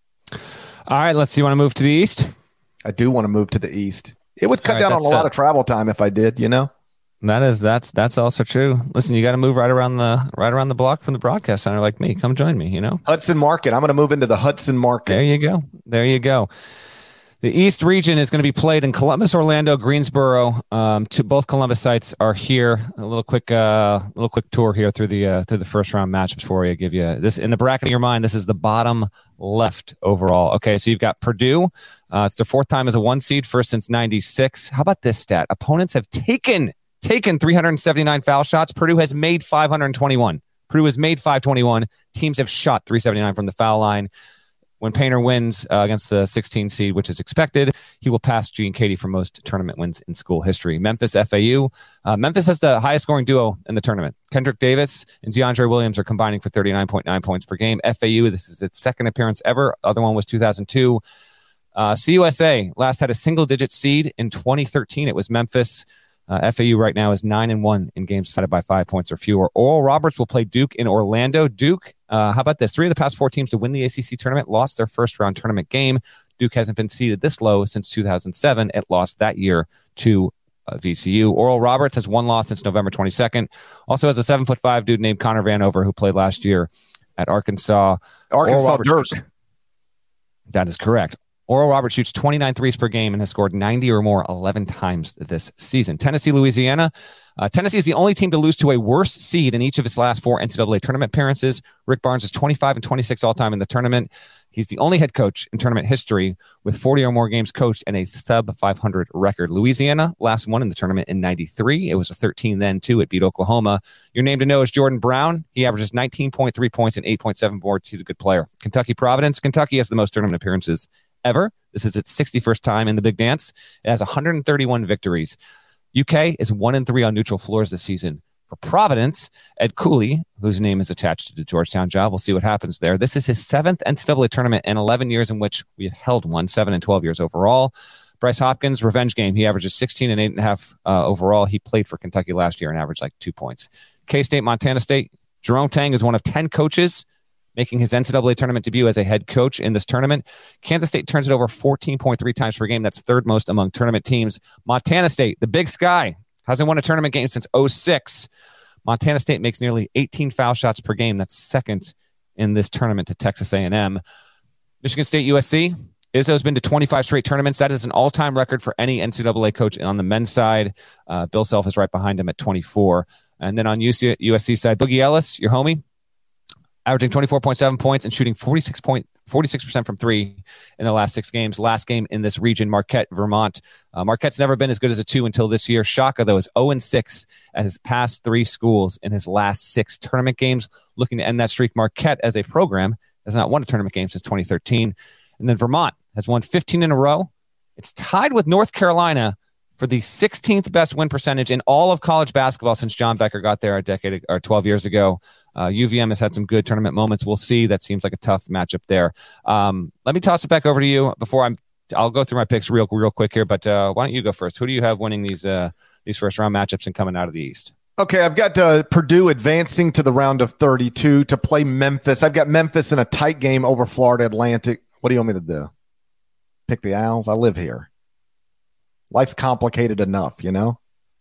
All right, let's see. You want to move to the East? I do want to move to the East. It would cut right, down on a lot uh, of travel time if I did, you know? That is that's that's also true. Listen, you got to move right around the right around the block from the broadcast center like me. Come join me, you know? Hudson Market. I'm going to move into the Hudson Market. There you go. There you go. The East region is going to be played in Columbus, Orlando, Greensboro. Um, to both Columbus sites are here. A little quick, uh, little quick tour here through the uh, through the first round matchups for you. Give you this in the bracket of your mind. This is the bottom left overall. Okay, so you've got Purdue. Uh, it's their fourth time as a one seed, first since ninety-six. How about this stat? Opponents have taken taken three hundred seventy-nine foul shots. Purdue has made five hundred twenty-one. Purdue has made five twenty-one. Teams have shot three seventy-nine from the foul line. When Painter wins uh, against the sixteen seed, which is expected, he will pass Gene Katie for most tournament wins in school history. Memphis F A U. Uh, Memphis has the highest scoring duo in the tournament. Kendrick Davis and DeAndre Williams are combining for thirty-nine point nine points per game. F A U, this is its second appearance ever. Other one was two thousand two. Uh, C U S A last had a single-digit seed in twenty thirteen. It was Memphis. Uh, F A U right now is nine and one in games decided by five points or fewer. Oral Roberts will play Duke in Orlando. Duke, uh, how about this? Three of the past four teams to win the A C C tournament lost their first round tournament game. Duke hasn't been seeded this low since two thousand seven. It lost that year to uh, V C U. Oral Roberts has one loss since November twenty-second. Also has a seven foot five dude named Connor Vanover who played last year at Arkansas. Arkansas Dirk. That is correct. Oral Roberts shoots twenty-nine threes per game and has scored ninety or more eleven times this season. Tennessee, Louisiana. Uh, Tennessee is the only team to lose to a worse seed in each of its last four N C double A tournament appearances. Rick Barnes is twenty-five and twenty-six all-time in the tournament. He's the only head coach in tournament history with forty or more games coached and a sub five hundred record. Louisiana last won in the tournament in ninety-three. It was a thirteen then, too. It beat Oklahoma. Your name to know is Jordan Brown. He averages nineteen point three points and eight point seven boards. He's a good player. Kentucky Providence. Kentucky has the most tournament appearances ever. This is its sixty-first time in the Big Dance. It has one hundred thirty-one victories. U K is one and three on neutral floors this season. For Providence, Ed Cooley, whose name is attached to the Georgetown job, we'll see what happens there. This is his seventh N C double A tournament in eleven years in which we have held one, seven and twelve years overall. Bryce Hopkins, revenge game. He averages sixteen and eight and a half uh, overall. He played for Kentucky last year and averaged like two points. K-State, Montana State. Jerome Tang is one of ten coaches making his N C double A tournament debut as a head coach in this tournament. Kansas State turns it over fourteen point three times per game. That's third most among tournament teams. Montana State, the Big Sky, hasn't won a tournament game since oh six. Montana State makes nearly eighteen foul shots per game. That's second in this tournament to Texas A and M. Michigan State, U S C. Izzo's been to twenty-five straight tournaments. That is an all-time record for any N C double A coach on the men's side. Uh, Bill Self is right behind him at twenty-four. And then on U C, U S C side, Boogie Ellis, your homie, averaging twenty-four point seven points and shooting forty-six point forty-six percent from three in the last six games. Last game in this region, Marquette, Vermont. Uh, Marquette's never been as good as a two until this year. Shaka, though, is oh and six at his past three schools in his last six tournament games. Looking to end that streak, Marquette as a program has not won a tournament game since twenty thirteen. And then Vermont has won fifteen in a row. It's tied with North Carolina for the sixteenth best win percentage in all of college basketball since John Becker got there a decade or twelve years ago. Uh, U V M has had some good tournament moments. We'll see. That seems like a tough matchup there. Um, let me toss it back over to you before I'm. I'll go through my picks real, real quick here. But uh, why don't you go first? Who do you have winning these uh, these first round matchups and coming out of the East? Okay, I've got uh, Purdue advancing to the round of thirty-two to play Memphis. I've got Memphis in a tight game over Florida Atlantic. What do you want me to do? Pick the Owls? I live here. Life's complicated enough, you know?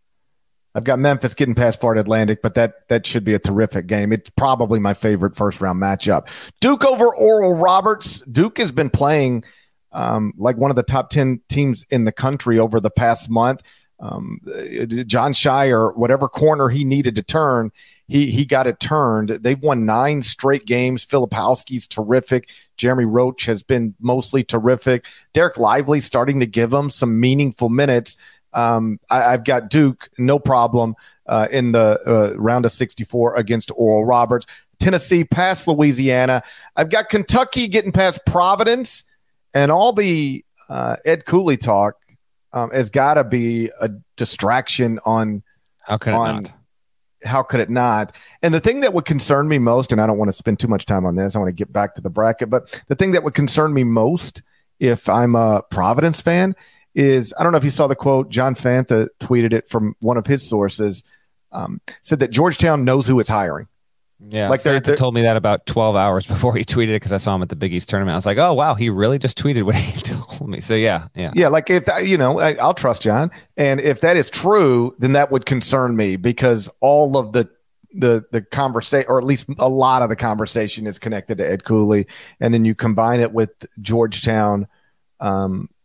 I've got Memphis getting past Florida Atlantic, but that that should be a terrific game. It's probably my favorite first-round matchup. Duke over Oral Roberts. Duke has been playing um, like one of the top ten teams in the country over the past month. Um, John Shire, whatever corner he needed to turn, he he got it turned. They've won nine straight games. Filipowski's terrific. Jeremy Roach has been mostly terrific. Derek Lively starting to give them some meaningful minutes. Um, I, I've got Duke, no problem, uh, in the uh, round of sixty-four against Oral Roberts. Tennessee past Louisiana. I've got Kentucky getting past Providence, and all the uh, Ed Cooley talk um, has got to be a distraction on. How could it on, not? How could it not? And the thing that would concern me most, and I don't want to spend too much time on this, I want to get back to the bracket, but the thing that would concern me most if I'm a Providence fan is, I don't know if you saw the quote, John Fantha tweeted it from one of his sources, um, said that Georgetown knows who it's hiring. Yeah, like Fanta they're, told me that about twelve hours before he tweeted it because I saw him at the Big East tournament. I was like, oh, wow, he really just tweeted what he told me. So, yeah, yeah. Yeah, like if, that, you know, I, I'll trust John. And if that is true, then that would concern me because all of the the the conversation, or at least a lot of the conversation is connected to Ed Cooley. And then you combine it with Georgetown, um,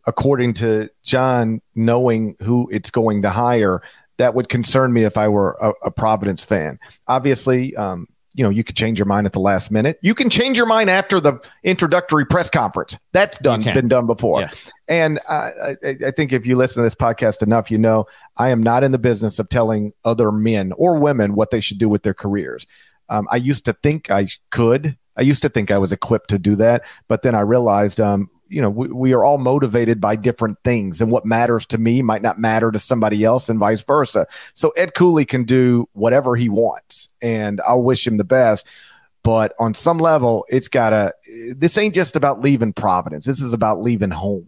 according to John, knowing who it's going to hire, that would concern me if I were a, a Providence fan. Obviously, um, you know, you could change your mind at the last minute. You can change your mind after the introductory press conference. That's done, been done before. Yeah. And uh, I, I think if you listen to this podcast enough, you know, I am not in the business of telling other men or women what they should do with their careers. Um, I used to think I could. I used to think I was equipped to do that. But then I realized, um, you know, we, we are all motivated by different things, and what matters to me might not matter to somebody else, and vice versa. So Ed Cooley can do whatever he wants, and I'll wish him the best. But on some level, it's gotta, this ain't just about leaving Providence. This is about leaving home.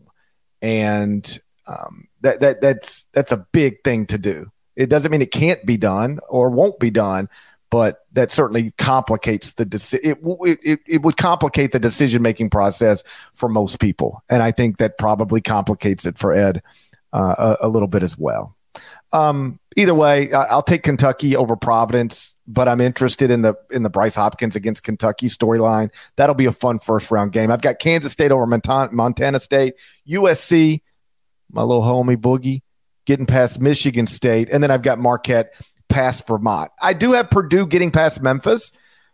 And um, that, that, that's, that's a big thing to do. It doesn't mean it can't be done or won't be done, but that certainly complicates the deci- it, it, it would complicate the decision-making process for most people. And I think that probably complicates it for Ed uh, a, a little bit as well. Um, either way, I'll take Kentucky over Providence, but I'm interested in the in the Bryce Hopkins against Kentucky storyline. That'll be a fun first-round game. I've got Kansas State over Montana, Montana State, U S C, my little homie Boogie, getting past Michigan State, and then I've got Marquette past Vermont. I do have Purdue getting past Memphis,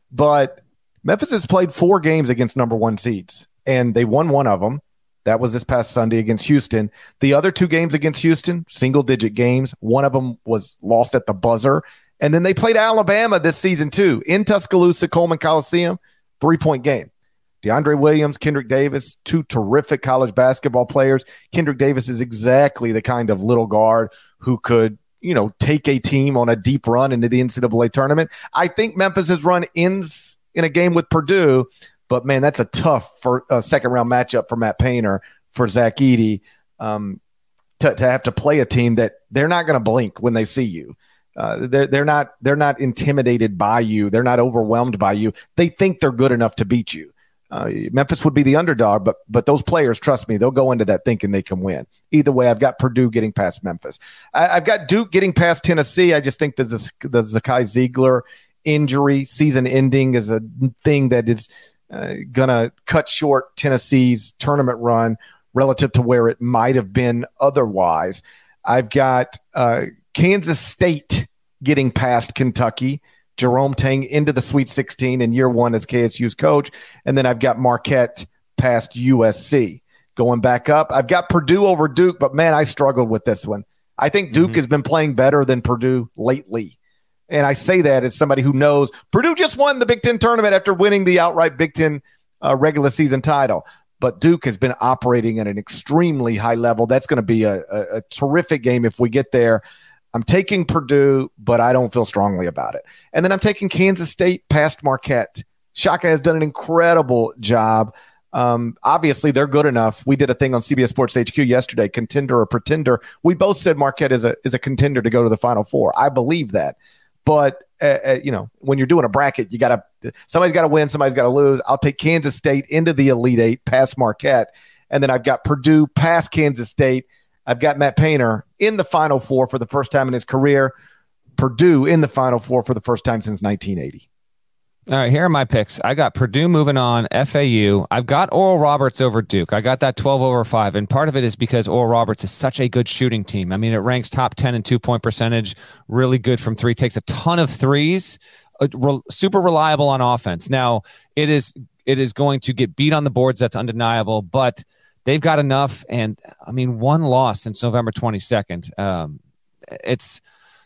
but Memphis has played four games against number one seeds, and they won one of them. That was this past Sunday against Houston. The other two games against Houston, single-digit games. One of them was lost at the buzzer. And then they played Alabama this season, too, in Tuscaloosa, Coleman Coliseum, three-point game. DeAndre Williams, Kendrick Davis, two terrific college basketball players. Kendrick Davis is exactly the kind of little guard who could, you know, take a team on a deep run into the N C double A tournament. I think Memphis' run ends in a game with Purdue, but man, that's a tough for uh, second round matchup for Matt Painter, for Zach Edey, um, to, to have to play a team that they're not going to blink when they see you. Uh, they're they're not they're not intimidated by you. They're not overwhelmed by you. They think they're good enough to beat you. Uh, Memphis would be the underdog, but but those players, trust me, they'll go into that thinking they can win. Either way, I've got Purdue getting past Memphis. I, I've got Duke getting past Tennessee. I just think that the, the Zakai Ziegler injury, season ending, is a thing that is uh, going to cut short Tennessee's tournament run relative to where it might have been otherwise. I've got uh, Kansas State getting past Kentucky. Jerome Tang into the Sweet sixteen in year one as K S U's coach. And then I've got Marquette past U S C. Going back up, I've got Purdue over Duke, but man, I struggled with this one. I think Duke mm-hmm. has been playing better than Purdue lately. And I say that as somebody who knows Purdue just won the Big Ten tournament after winning the outright Big Ten uh, regular season title. But Duke has been operating at an extremely high level. That's going to be a, a, a terrific game if we get there. I'm taking Purdue, but I don't feel strongly about it. And then I'm taking Kansas State past Marquette. Shaka has done an incredible job. Um, obviously, they're good enough. We did a thing on C B S Sports H Q yesterday, contender or pretender. We both said Marquette is a is a contender to go to the Final Four. I believe that. But, uh, uh, you know, when you're doing a bracket, you got to somebody's got to win, somebody's got to lose. I'll take Kansas State into the Elite Eight past Marquette. And then I've got Purdue past Kansas State. I've got Matt Painter in the Final Four for the first time in his career. Purdue in the Final Four for the first time since nineteen eighty. All right, here are my picks. I got Purdue moving on, F A U. I've got Oral Roberts over Duke. I got that twelve over five, and part of it is because Oral Roberts is such a good shooting team. I mean, it ranks top ten in two-point percentage, really good from three, takes a ton of threes, uh, re- super reliable on offense. Now, it is it is going to get beat on the boards, that's undeniable, but they've got enough, and I mean, one loss since November twenty-second. Um, it's,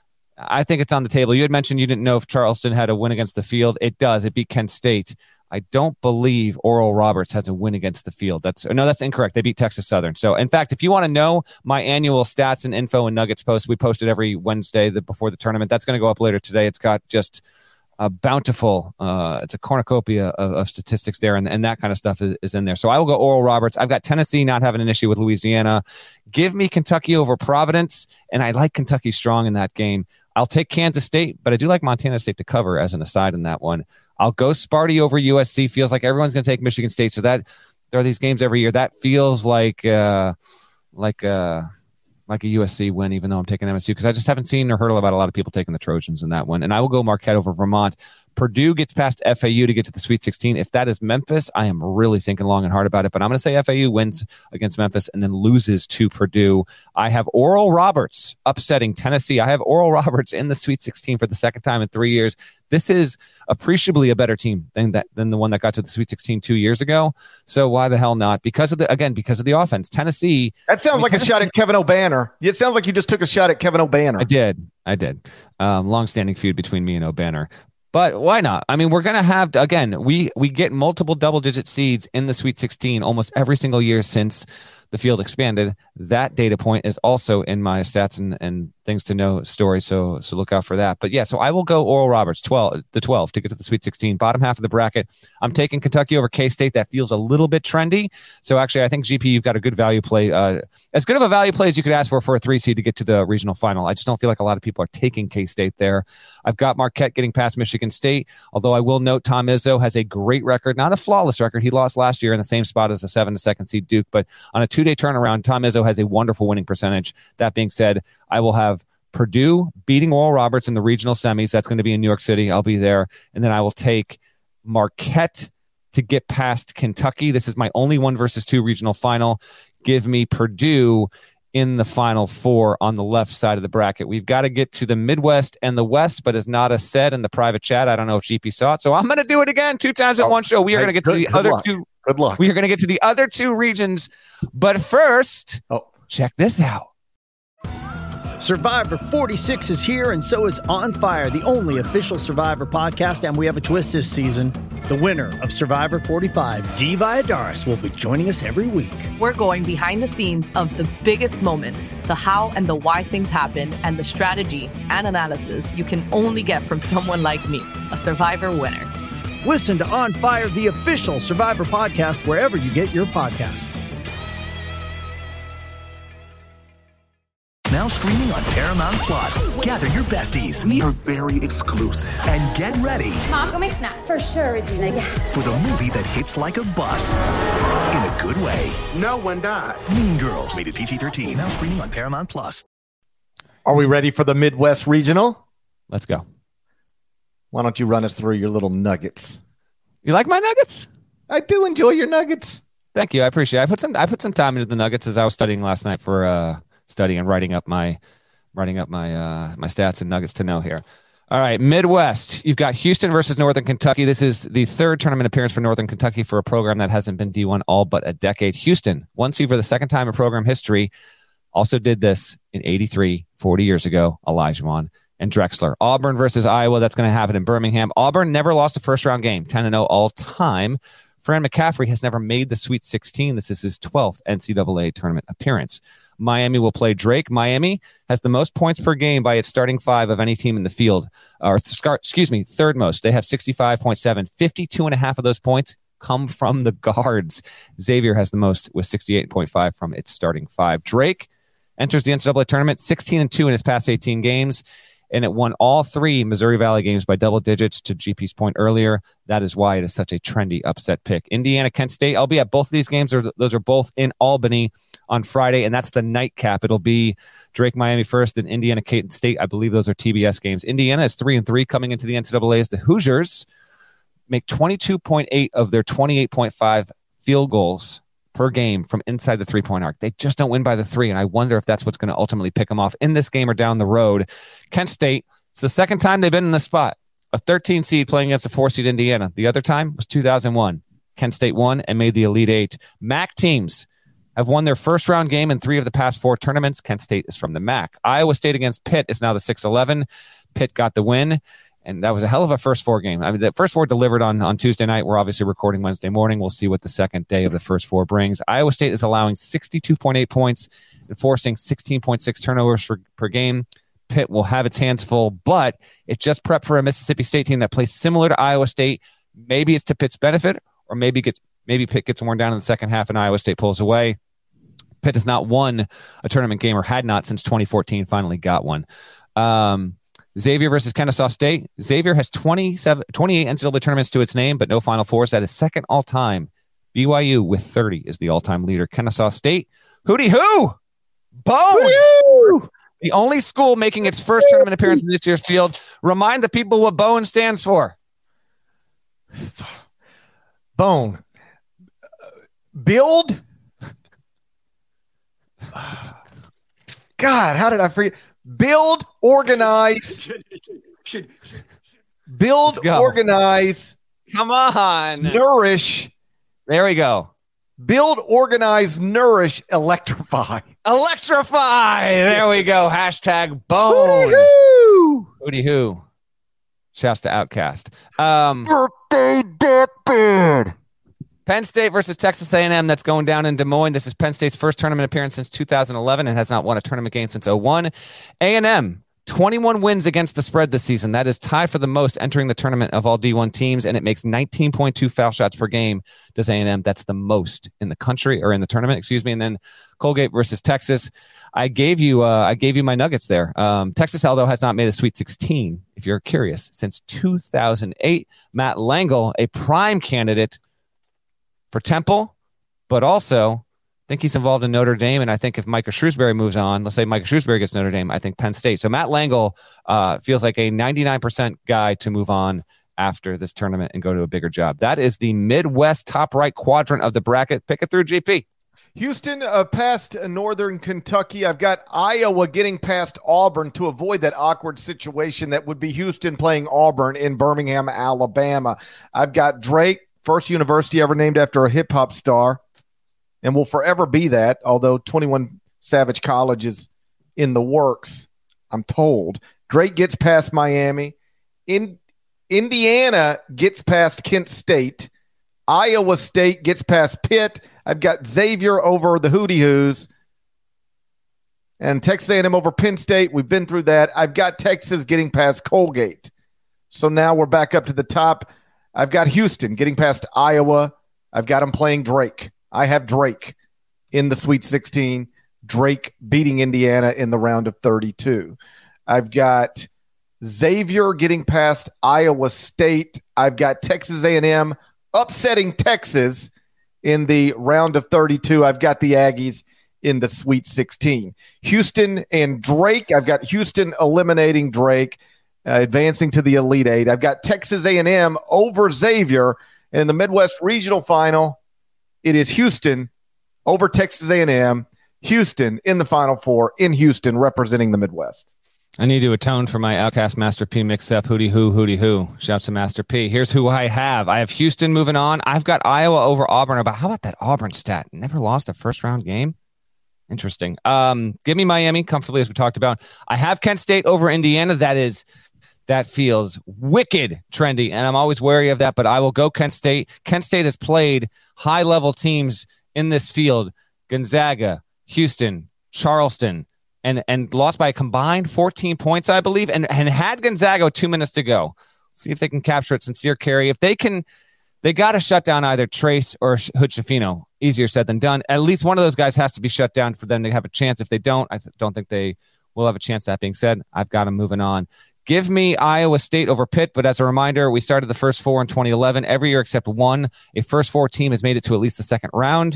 I think it's on the table. You had mentioned you didn't know if Charleston had a win against the field. It does. It beat Kent State. I don't believe Oral Roberts has a win against the field. That's no, that's incorrect. They beat Texas Southern. So, in fact, if you want to know my annual stats and info and nuggets post, we post it every Wednesday the, before the tournament. That's going to go up later today. It's got just a bountiful, uh, it's a cornucopia of, of statistics there, and, and that kind of stuff is, is in there. So I will go Oral Roberts. I've got Tennessee not having an issue with Louisiana. Give me Kentucky over Providence, and I like Kentucky strong in that game. I'll take Kansas State, but I do like Montana State to cover as an aside in that one. I'll go Sparty over U S C. Feels like everyone's going to take Michigan State, so that there are these games every year. That feels like uh, like uh, like a U S C win, even though I'm taking M S U, because I just haven't seen or heard about a lot of people taking the Trojans in that one. And I will go Marquette over Vermont. Purdue gets past F A U to get to the Sweet sixteen. If that is Memphis, I am really thinking long and hard about it. But I'm going to say F A U wins against Memphis and then loses to Purdue. I have Oral Roberts upsetting Tennessee. I have Oral Roberts in the Sweet sixteen for the second time in three years. This is appreciably a better team than that than the one that got to the Sweet sixteen two years ago. So why the hell not? Because of the again, because of the offense. Tennessee. That sounds I mean, like Tennessee, a shot at Kevin O'Banner. It sounds like you just took a shot at Kevin O'Banner. I did. I did. Um, long-standing feud between me and O'Banner. But why not? I mean, we're going to have, again, we we get multiple double-digit seeds in the Sweet sixteen almost every single year since the field expanded. That data point is also in my stats and, and things to know story, so so look out for that. But yeah, so I will go Oral Roberts, twelve, the twelve to get to the Sweet sixteen, bottom half of the bracket. I'm taking Kentucky over K-State. That feels a little bit trendy. So actually, I think, G P, you've got a good value play, uh, as good of a value play as you could ask for for a three seed to get to the regional final. I just don't feel like a lot of people are taking K-State there. I've got Marquette getting past Michigan State, although I will note Tom Izzo has a great record, not a flawless record. He lost last year in the same spot as a seven to second seed Duke, but on a two-day turnaround, Tom Izzo has a wonderful winning percentage. That being said, I will have Purdue beating Oral Roberts in the regional semis. That's going to be in New York City. I'll be there. And then I will take Marquette to get past Kentucky. This is my only one versus two regional final. Give me Purdue in the final four on the left side of the bracket. We've got to get to the Midwest and the West, but as Nada said in the private chat, I don't know if G P saw it, so I'm going to do it again two times in oh, one show. We are going to get good, to the other luck. two. Good luck. We are going to get to the other two regions, but first, oh. check this out. Survivor forty-six is here, and so is On Fire, the only official Survivor podcast, and we have a twist this season. The winner of Survivor forty-five, Dee Valladares, will be joining us every week. We're going behind the scenes of the biggest moments, the how and the why things happen, and the strategy and analysis you can only get from someone like me, a Survivor winner. Listen to On Fire, the official Survivor podcast, wherever you get your podcast. Now streaming on Paramount Plus. Gather your besties. We are very exclusive. And get ready. Mom, go make snacks. For sure, Regina, yeah. For the movie that hits like a bus. In a good way. No one died. Mean Girls. Rated P G thirteen. Now streaming on Paramount Plus. Are we ready for the Midwest Regional? Let's go. Why don't you run us through your little nuggets? You like my nuggets? I do enjoy your nuggets. Thank you. I appreciate it. I put some I put some time into the nuggets as I was studying last night for uh studying and writing up my writing up my uh my stats and nuggets to know here. All right, Midwest. You've got Houston versus Northern Kentucky. This is the third tournament appearance for Northern Kentucky for a program that hasn't been D one all but a decade. Houston, one seed for the second time in program history, also did this in eighty-three, forty years ago. Olajuwon and Drexler. Auburn versus Iowa. That's going to happen in Birmingham. Auburn never lost a first round game, ten and oh all time. Fran McCaffrey has never made the Sweet sixteen. This is his twelfth N C double A tournament appearance. Miami will play Drake. Miami has the most points per game by its starting five of any team in the field. Or, excuse me, third most. They have sixty-five point seven. fifty-two and a half of those points come from the guards. Xavier has the most with sixty-eight point five from its starting five. Drake enters the N C double A tournament sixteen and two in his past eighteen games. And it won all three Missouri Valley games by double digits, to G P's point earlier. That is why it is such a trendy upset pick. Indiana, Kent State. I'll be at both of these games. Those are both in Albany on Friday, and that's the nightcap. It'll be Drake, Miami first, and Indiana, Kent State. I believe those are T B S games. Indiana is three and three coming into the N C double A as the Hoosiers make twenty-two point eight of their twenty-eight point five field goals per game from inside the three-point arc. They just don't win by the three, and I wonder if that's what's going to ultimately pick them off in this game or down the road. Kent State, it's the second time they've been in this spot. A thirteen seed playing against a four seed Indiana. The other time was two thousand one. Kent State won and made the Elite Eight. M A C teams have won their first round game in three of the past four tournaments. Kent State is from the M A C. Iowa State against Pitt is now the six eleven. Pitt got the win. And that was a hell of a first four game. I mean, the first four delivered on, on Tuesday night. We're obviously recording Wednesday morning. We'll see what the second day of the first four brings. Iowa State is allowing sixty-two point eight points and forcing sixteen point six turnovers for, per game. Pitt will have its hands full, but it just prepped for a Mississippi State team that plays similar to Iowa State. Maybe it's to Pitt's benefit, or maybe gets maybe Pitt gets worn down in the second half and Iowa State pulls away. Pitt has not won a tournament game, or had not since twenty fourteen, finally got one. Um, Xavier versus Kennesaw State. Xavier has twenty-seven, twenty-eight N C double A tournaments to its name, but no Final Fours. That is second all-time. B Y U with thirty is the all-time leader. Kennesaw State, hooty hoo! Bone! The only school making its first tournament appearance in this year's field. Remind the people what BONE stands for. Bone. Build. God, how did I forget? Build, organize. Build, organize. Come on. Nourish. There we go. Build, organize, nourish, electrify. Electrify. There we go. Hashtag bone. Hooty-hoo. Hooty-hoo. Shouts to Outcast. Um, Birthday deathbed. Penn State versus Texas A and M. That's going down in Des Moines. This is Penn State's first tournament appearance since two thousand eleven and has not won a tournament game since oh one. A and M, twenty-one wins against the spread this season. That is tied for the most entering the tournament of all D one teams, and it makes nineteen point two foul shots per game. Does A and M? That's the most in the country, or in the tournament, excuse me. And then Colgate versus Texas. I gave you, uh, I gave you my nuggets there. Um, Texas, although, has not made a Sweet sixteen, if you're curious, since two thousand eight. Matt Langel, a prime candidate for Temple, but also I think he's involved in Notre Dame. And I think if Micah Shrewsbury moves on, let's say Micah Shrewsbury gets Notre Dame, I think Penn State. So Matt Langel uh, feels like a ninety-nine percent guy to move on after this tournament and go to a bigger job. That is the Midwest top right quadrant of the bracket. Pick it through, G P. Houston uh, past uh, Northern Kentucky. I've got Iowa getting past Auburn to avoid that awkward situation that would be Houston playing Auburn in Birmingham, Alabama. I've got Drake, first university ever named after a hip-hop star, and will forever be that, although twenty-one Savage College is in the works, I'm told. Drake gets past Miami. In Indiana gets past Kent State. Iowa State gets past Pitt. I've got Xavier over the Hootie-Hoos. And Texas A and M over Penn State. We've been through that. I've got Texas getting past Colgate. So now we're back up to the top. I've got Houston getting past Iowa. I've got them playing Drake. I have Drake in the Sweet sixteen. Drake beating Indiana in the round of thirty-two. I've got Xavier getting past Iowa State. I've got Texas A and M upsetting Texas in the round of thirty-two. I've got the Aggies in the Sweet sixteen. Houston and Drake. I've got Houston eliminating Drake, uh, advancing to the Elite Eight. I've got Texas A and M over Xavier. And in the Midwest Regional Final, it is Houston over Texas A and M. Houston in the Final Four in Houston, representing the Midwest. I need to atone for my Outcast Master P mix-up. Hootie hoo, hootie hoo. Shouts to Master P. Here's who I have. I have Houston moving on. I've got Iowa over Auburn. About how about that Auburn stat? Never lost a first-round game. Interesting. Um, give me Miami comfortably, as we talked about. I have Kent State over Indiana. That is, that feels wicked trendy, and I'm always wary of that, but I will go Kent State. Kent State has played high-level teams in this field. Gonzaga, Houston, Charleston, and and lost by a combined fourteen points, I believe, and, and had Gonzaga two minutes to go. See if they can capture it. Sincere Carey. If they can, they got to shut down either Trace or Hood Schifino. Easier said than done. At least one of those guys has to be shut down for them to have a chance. If they don't, I th- don't think they will have a chance. That being said, I've got them moving on. Give me Iowa State over Pitt, but as a reminder, we started the first four in twenty eleven. Every year except one, a first four team has made it to at least the second round.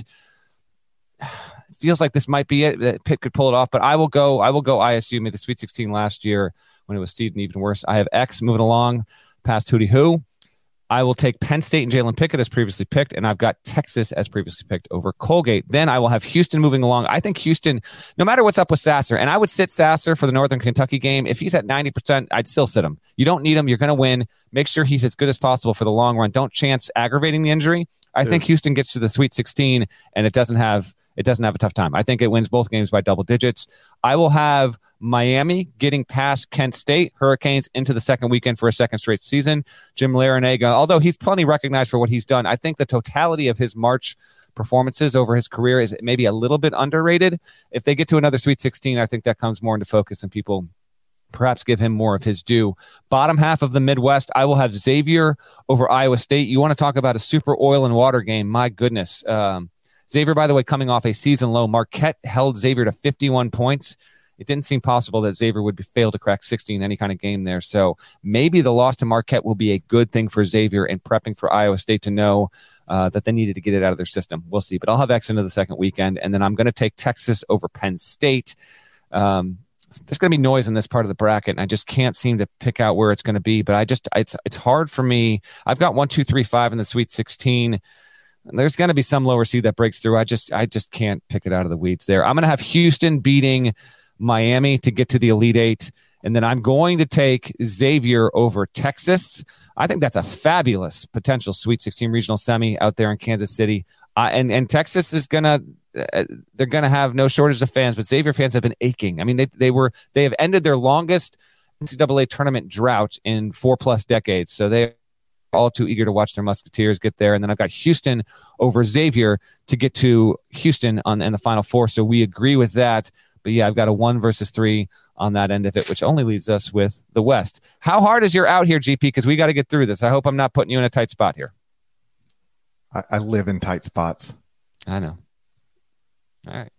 It feels like this might be it. Pitt could pull it off, but I will go. I will go. I S U made the Sweet sixteen last year when it was seeded even worse. I have X moving along past Hootie Hoo. I will take Penn State and Jalen Pickett as previously picked, and I've got Texas as previously picked over Colgate. Then I will have Houston moving along. I think Houston, no matter what's up with Sasser, and I would sit Sasser for the Northern Kentucky game. If he's at ninety percent, I'd still sit him. You don't need him. You're going to win. Make sure he's as good as possible for the long run. Don't chance aggravating the injury. I Dude. think Houston gets to the Sweet sixteen, and it doesn't have it doesn't have a tough time. I think it wins both games by double digits. I will have Miami getting past Kent State, Hurricanes into the second weekend for a second straight season. Jim Larinaga, although he's plenty recognized for what he's done, I think the totality of his March performances over his career is maybe a little bit underrated. If they get to another Sweet sixteen, I think that comes more into focus and people perhaps give him more of his due. Bottom half of the Midwest, I will have Xavier over Iowa State. You want to talk about a super oil and water game. My goodness. Um, Xavier, by the way, coming off a season low. Marquette held Xavier to fifty-one points. It didn't seem possible that Xavier would be, fail to crack sixty in any kind of game there. So maybe the loss to Marquette will be a good thing for Xavier and prepping for Iowa State to know uh, that they needed to get it out of their system. We'll see. But I'll have X into the second weekend, and then I'm going to take Texas over Penn State. Um, there's going to be noise in this part of the bracket, and I just can't seem to pick out where it's going to be. But I just, it's it's hard for me. I've got one, two, three, five in the Sweet sixteen. There's going to be some lower seed that breaks through. I just, I just can't pick it out of the weeds there. I'm going to have Houston beating Miami to get to the Elite Eight, and then I'm going to take Xavier over Texas. I think that's a fabulous potential Sweet sixteen regional semi out there in Kansas City. Uh, and and Texas is gonna, uh, they're gonna have no shortage of fans, but Xavier fans have been aching. I mean, they they were they have ended their longest N C double A tournament drought in four plus decades. So they are all too eager to watch their Musketeers get there. And then I've got Houston over Xavier to get to Houston on in the Final Four. So we agree with that. But yeah, I've got a one versus three on that end of it, which only leaves us with the West. How hard is your out here, G P? Because we got to get through this. I hope I'm not putting you in a tight spot here. I, I live in tight spots. I know. All right.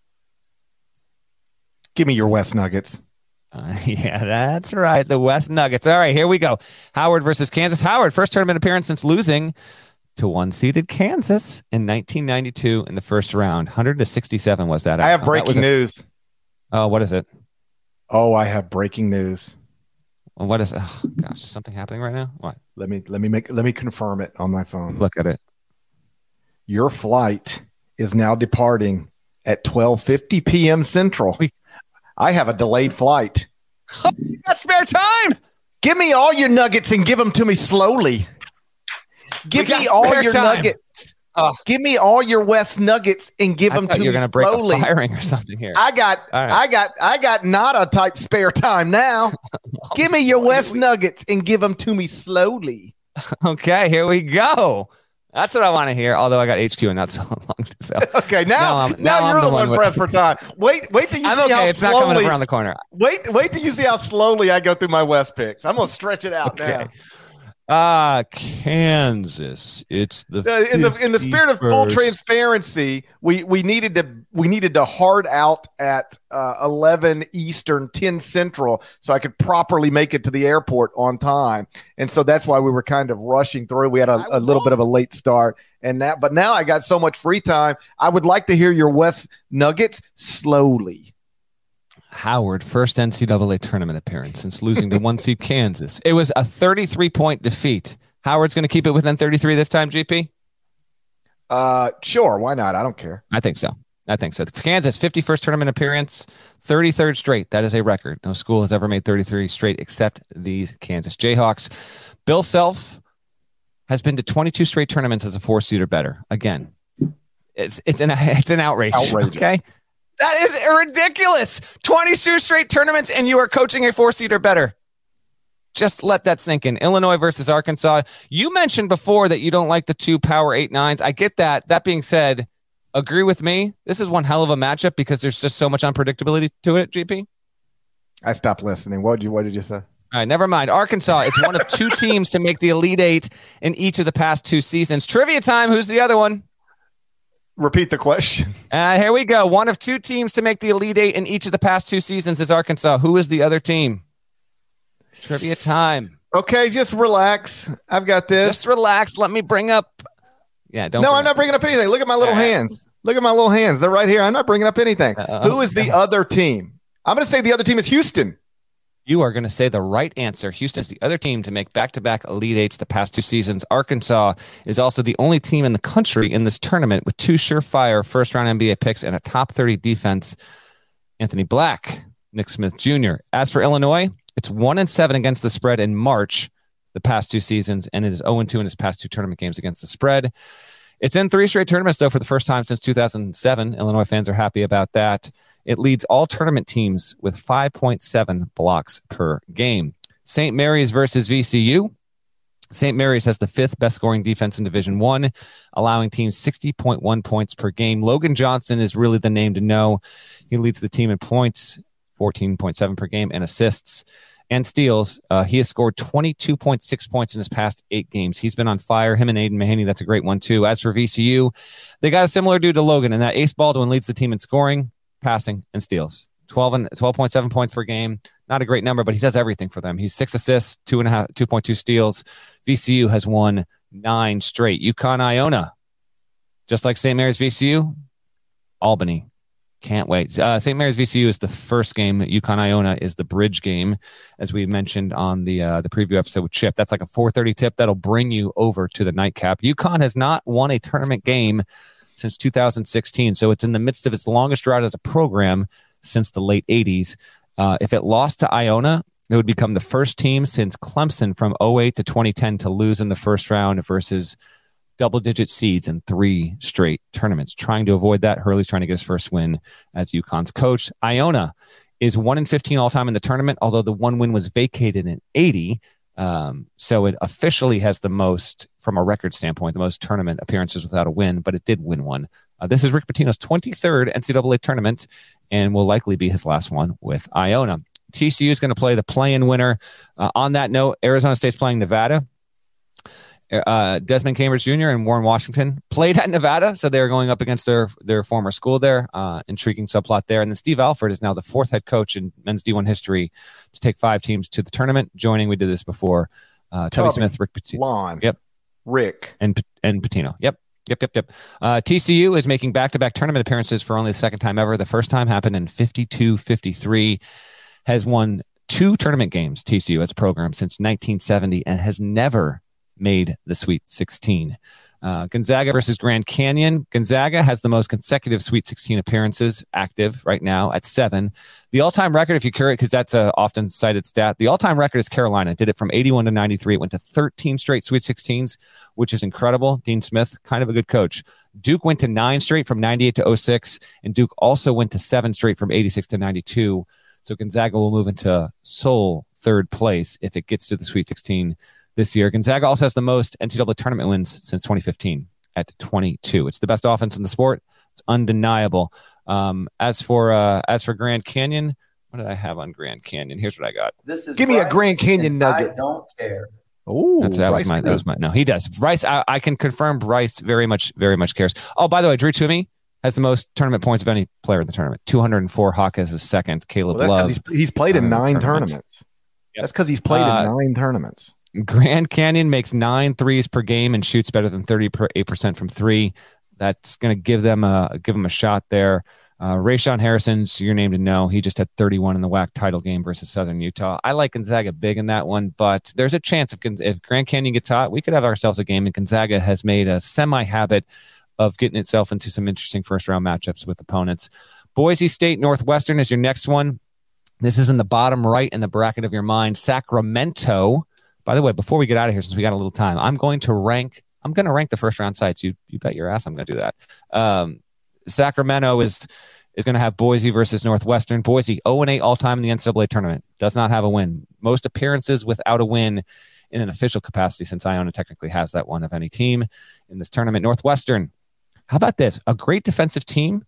Give me your West Nuggets. Uh, yeah, that's right. The West Nuggets. All right, here we go. Howard versus Kansas. Howard, first tournament appearance since losing to one-seeded Kansas in nineteen ninety-two in the first round. one hundred to sixty-seven was that. I have outcome. breaking a, news. Oh, what is it? Oh, I have breaking news. Well, what is? Oh, gosh, is something happening right now? What? Let me let me make let me confirm it on my phone. Look at it. Your flight is now departing at twelve fifty p.m. Central. We, I have a delayed flight. Oh, you got spare time. Give me all your nuggets and give them to me slowly. Give me all your time. nuggets. Oh. Give me all your West Nuggets and give I them to you're me gonna slowly. Break a firing or something here. I got, right. I got, I got not a type spare time now. Give me your West Nuggets and give them to me slowly. Okay, here we go. That's what I want to hear. Although I got H Q and not so long. So. Okay, now, now, I'm, now, now you're I'm the one pressed for time. Wait, wait till you I'm see okay. how it's slowly. Not coming up around the corner. Wait, wait till you see how slowly I go through my West picks. I'm gonna stretch it out okay. now. Ah, uh, Kansas. It's the uh, in the in the spirit of full transparency, we we needed to we needed to hard out at uh, eleven Eastern, ten Central, so I could properly make it to the airport on time. And so that's why we were kind of rushing through. We had a, a little bit of a late start, and that. But now I got so much free time. I would like to hear your West Nuggets slowly. Howard, first N C double A tournament appearance since losing to one seed Kansas. It was a thirty-three point defeat. Howard's going to keep it within thirty-three this time, G P? Uh, sure. Why not? I don't care. I think so. I think so. Kansas, fifty-first tournament appearance, thirty-third straight. That is a record. No school has ever made thirty-three straight except the Kansas Jayhawks. Bill Self has been to twenty-two straight tournaments as a four-seed or better. Again, it's it's an it's an outrage. Outrageous. Okay. That is ridiculous. twenty-two straight tournaments and you are coaching a four-seed or better. Just let that sink in. Illinois versus Arkansas. You mentioned before that you don't like the two power eight nines. I get that. That being said, agree with me. This is one hell of a matchup because there's just so much unpredictability to it, G P. I stopped listening. What did you, what did you say? All right, never mind. Arkansas is one of two teams to make the Elite Eight in each of the past two seasons. Trivia time. Who's the other one? Repeat the question. Uh, here we go. One of two teams to make the Elite Eight in each of the past two seasons is Arkansas. Who is the other team? Trivia time. Okay, just relax. I've got this. Just relax. Let me bring up. Yeah, don't. No, I'm not bringing up anything. Look at my little right. hands. Look at my little hands. They're right here. I'm not bringing up anything. Uh, Who is the other team? I'm going to say the other team is Houston. You are going to say the right answer. Houston is the other team to make back-to-back Elite Eights the past two seasons. Arkansas is also the only team in the country in this tournament with two surefire first-round N B A picks and a top thirty defense. Anthony Black, Nick Smith Junior As for Illinois, it's one and seven against the spread in March the past two seasons, and it is zero and two in its past two tournament games against the spread. It's in three straight tournaments, though, for the first time since two thousand seven. Illinois fans are happy about that. It leads all tournament teams with five point seven blocks per game. Saint Mary's versus V C U. Saint Mary's has the fifth best scoring defense in Division One, allowing teams sixty point one points per game. Logan Johnson is really the name to know. He leads the team in points, fourteen point seven per game, and assists and steals. Uh, he has scored twenty-two point six points in his past eight games. He's been on fire. Him and Aiden Mahaney, that's a great one, too. As for V C U, they got a similar dude to Logan, and that Ace Baldwin leads the team in scoring, passing, and steals. twelve and twelve point seven points per game. Not a great number, but he does everything for them. He's six assists, two and a half, two point two steals. V C U has won nine straight. UConn Iona, just like Saint Mary's V C U, Albany. Can't wait. Uh, Saint Mary's V C U is the first game. UConn Iona is the bridge game, as we mentioned on the uh, the preview episode with Chip. That's like a four thirty tip that'll bring you over to the nightcap. UConn has not won a tournament game since two thousand sixteen, so it's in the midst of its longest drought as a program since the late eighties. Uh, if it lost to Iona, it would become the first team since Clemson from oh eight to twenty ten to lose in the first round versus double-digit seeds in three straight tournaments. Trying to avoid that, Hurley's trying to get his first win as UConn's coach. Iona is one in fifteen all-time in the tournament, although the one win was vacated in eighty. Um, so it officially has the most, from a record standpoint, the most tournament appearances without a win, but it did win one. Uh, this is Rick Pitino's twenty-third N C double A tournament and will likely be his last one with Iona. T C U is going to play the play-in winner. Uh, on that note, Arizona State's playing Nevada. Uh, Desmond Cambridge Junior and Warren Washington played at Nevada, so they're going up against their their former school there. Uh, intriguing subplot there. And then Steve Alford is now the fourth head coach in men's D one history to take five teams to the tournament. Joining, we did this before. Uh, Tubby Smith, Rick Pitino. Lon. Yep. Rick. And, and Pitino. Yep. Yep, yep, yep. Uh, T C U is making back-to-back tournament appearances for only the second time ever. The first time happened in fifty-two fifty-three. Has won two tournament games, T C U, as a program since nineteen seventy, and has never made the Sweet sixteen. Uh, Gonzaga versus Grand Canyon. Gonzaga has the most consecutive Sweet sixteen appearances active right now at seven. The all-time record, if you carry it, because that's a often cited stat, the all-time record is Carolina. Did it from eighty-one to ninety-three. It went to thirteen straight Sweet sixteens, which is incredible. Dean Smith, kind of a good coach. Duke went to nine straight from ninety-eight to oh six, and Duke also went to seven straight from eighty-six to ninety-two. So Gonzaga will move into sole third place if it gets to the Sweet sixteen this year. Gonzaga also has the most N C double A tournament wins since twenty fifteen at twenty-two. It's the best offense in the sport. It's undeniable. Um, as for uh, as for Grand Canyon, what did I have on Grand Canyon? Here's what I got. This is Give Bryce, me a Grand Canyon nugget. I don't care. Oh, that's that Bryce was my that was my no. He does. Bryce, I, I can confirm. Bryce very much very much cares. Oh, by the way, Drew Toomey has the most tournament points of any player in the tournament. two hundred four. Hawk is his second. Caleb well, Love. He's, he's played in nine tournaments. tournaments. Yep. That's because he's played uh, in nine tournaments. Grand Canyon makes nine threes per game and shoots better than thirty-eight percent from three. That's going to give them a give them a shot there. Uh, Rayshawn Harrison's your name to know. He just had thirty-one in the W A C title game versus Southern Utah. I like Gonzaga big in that one, but there's a chance if, if Grand Canyon gets hot, we could have ourselves a game. And Gonzaga has made a semi-habit of getting itself into some interesting first-round matchups with opponents. Boise State Northwestern is your next one. This is in the bottom right in the bracket of your mind. Sacramento. By the way, before we get out of here, since we got a little time, I'm going to rank. I'm going to rank the first round sites. You you bet your ass I'm going to do that. Um, Sacramento is is going to have Boise versus Northwestern. Boise oh and eight all time in the N C double A tournament. Does not have a win. Most appearances without a win in an official capacity, since Iona technically has that one of any team in this tournament. Northwestern. How about this? A great defensive team,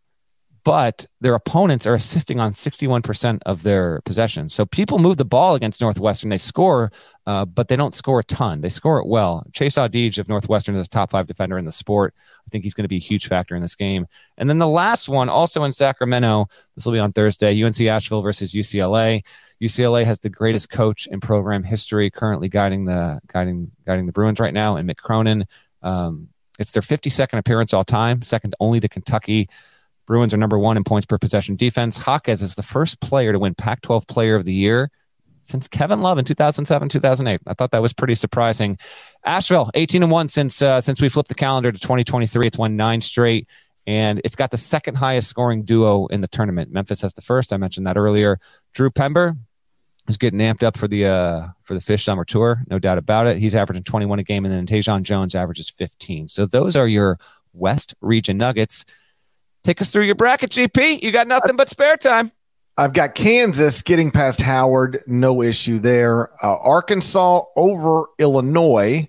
but their opponents are assisting on sixty-one percent of their possessions. So people move the ball against Northwestern. They score, uh, but they don't score a ton. They score it well. Chase Audige of Northwestern is a top five defender in the sport. I think he's going to be a huge factor in this game. And then the last one, also in Sacramento, this will be on Thursday, U N C Asheville versus U C L A. U C L A has the greatest coach in program history, currently guiding the guiding guiding the Bruins right now, and Mick Cronin. Um, it's their fifty-second appearance all time, second only to Kentucky. Bruins are number one in points per possession defense. Hawkes is the first player to win Pac twelve Player of the Year since Kevin Love in two thousand seven, two thousand eight. I thought that was pretty surprising. Asheville, eighteen and one since uh, since we flipped the calendar to twenty twenty-three. It's won nine straight, and it's got the second highest scoring duo in the tournament. Memphis has the first. I mentioned that earlier. Drew Pember is getting amped up for the uh, for the Fish Summer Tour, no doubt about it. He's averaging twenty-one a game, and then Tajon Jones averages fifteen. So those are your West Region Nuggets. Take us through your bracket, G P. You got nothing but spare time. I've got Kansas getting past Howard. No issue there. Uh, Arkansas over Illinois.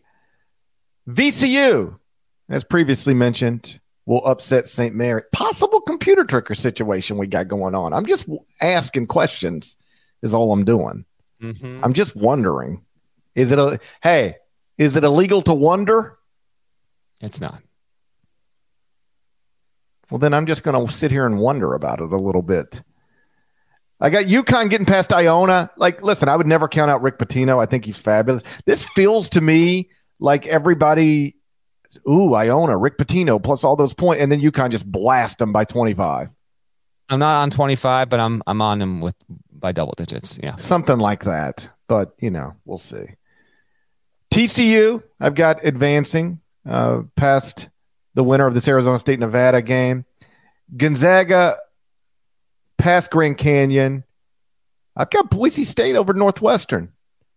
V C U, as previously mentioned, will upset Saint Mary. Possible computer tricker situation we got going on. I'm just asking questions is all I'm doing. Mm-hmm. I'm just wondering. Is it a, hey, is it illegal to wonder? It's not. Well, then I'm just going to sit here and wonder about it a little bit. I got UConn getting past Iona. Like, listen, I would never count out Rick Pitino. I think he's fabulous. This feels to me like everybody, ooh, Iona, Rick Pitino, plus all those points, and then UConn just blast them by twenty-five. I'm not on twenty-five, but I'm I'm on them with by double digits. Yeah, something like that. But you know, we'll see. T C U, I've got advancing uh, past the winner of this Arizona State Nevada game. Gonzaga past Grand Canyon. I've got Boise State over Northwestern.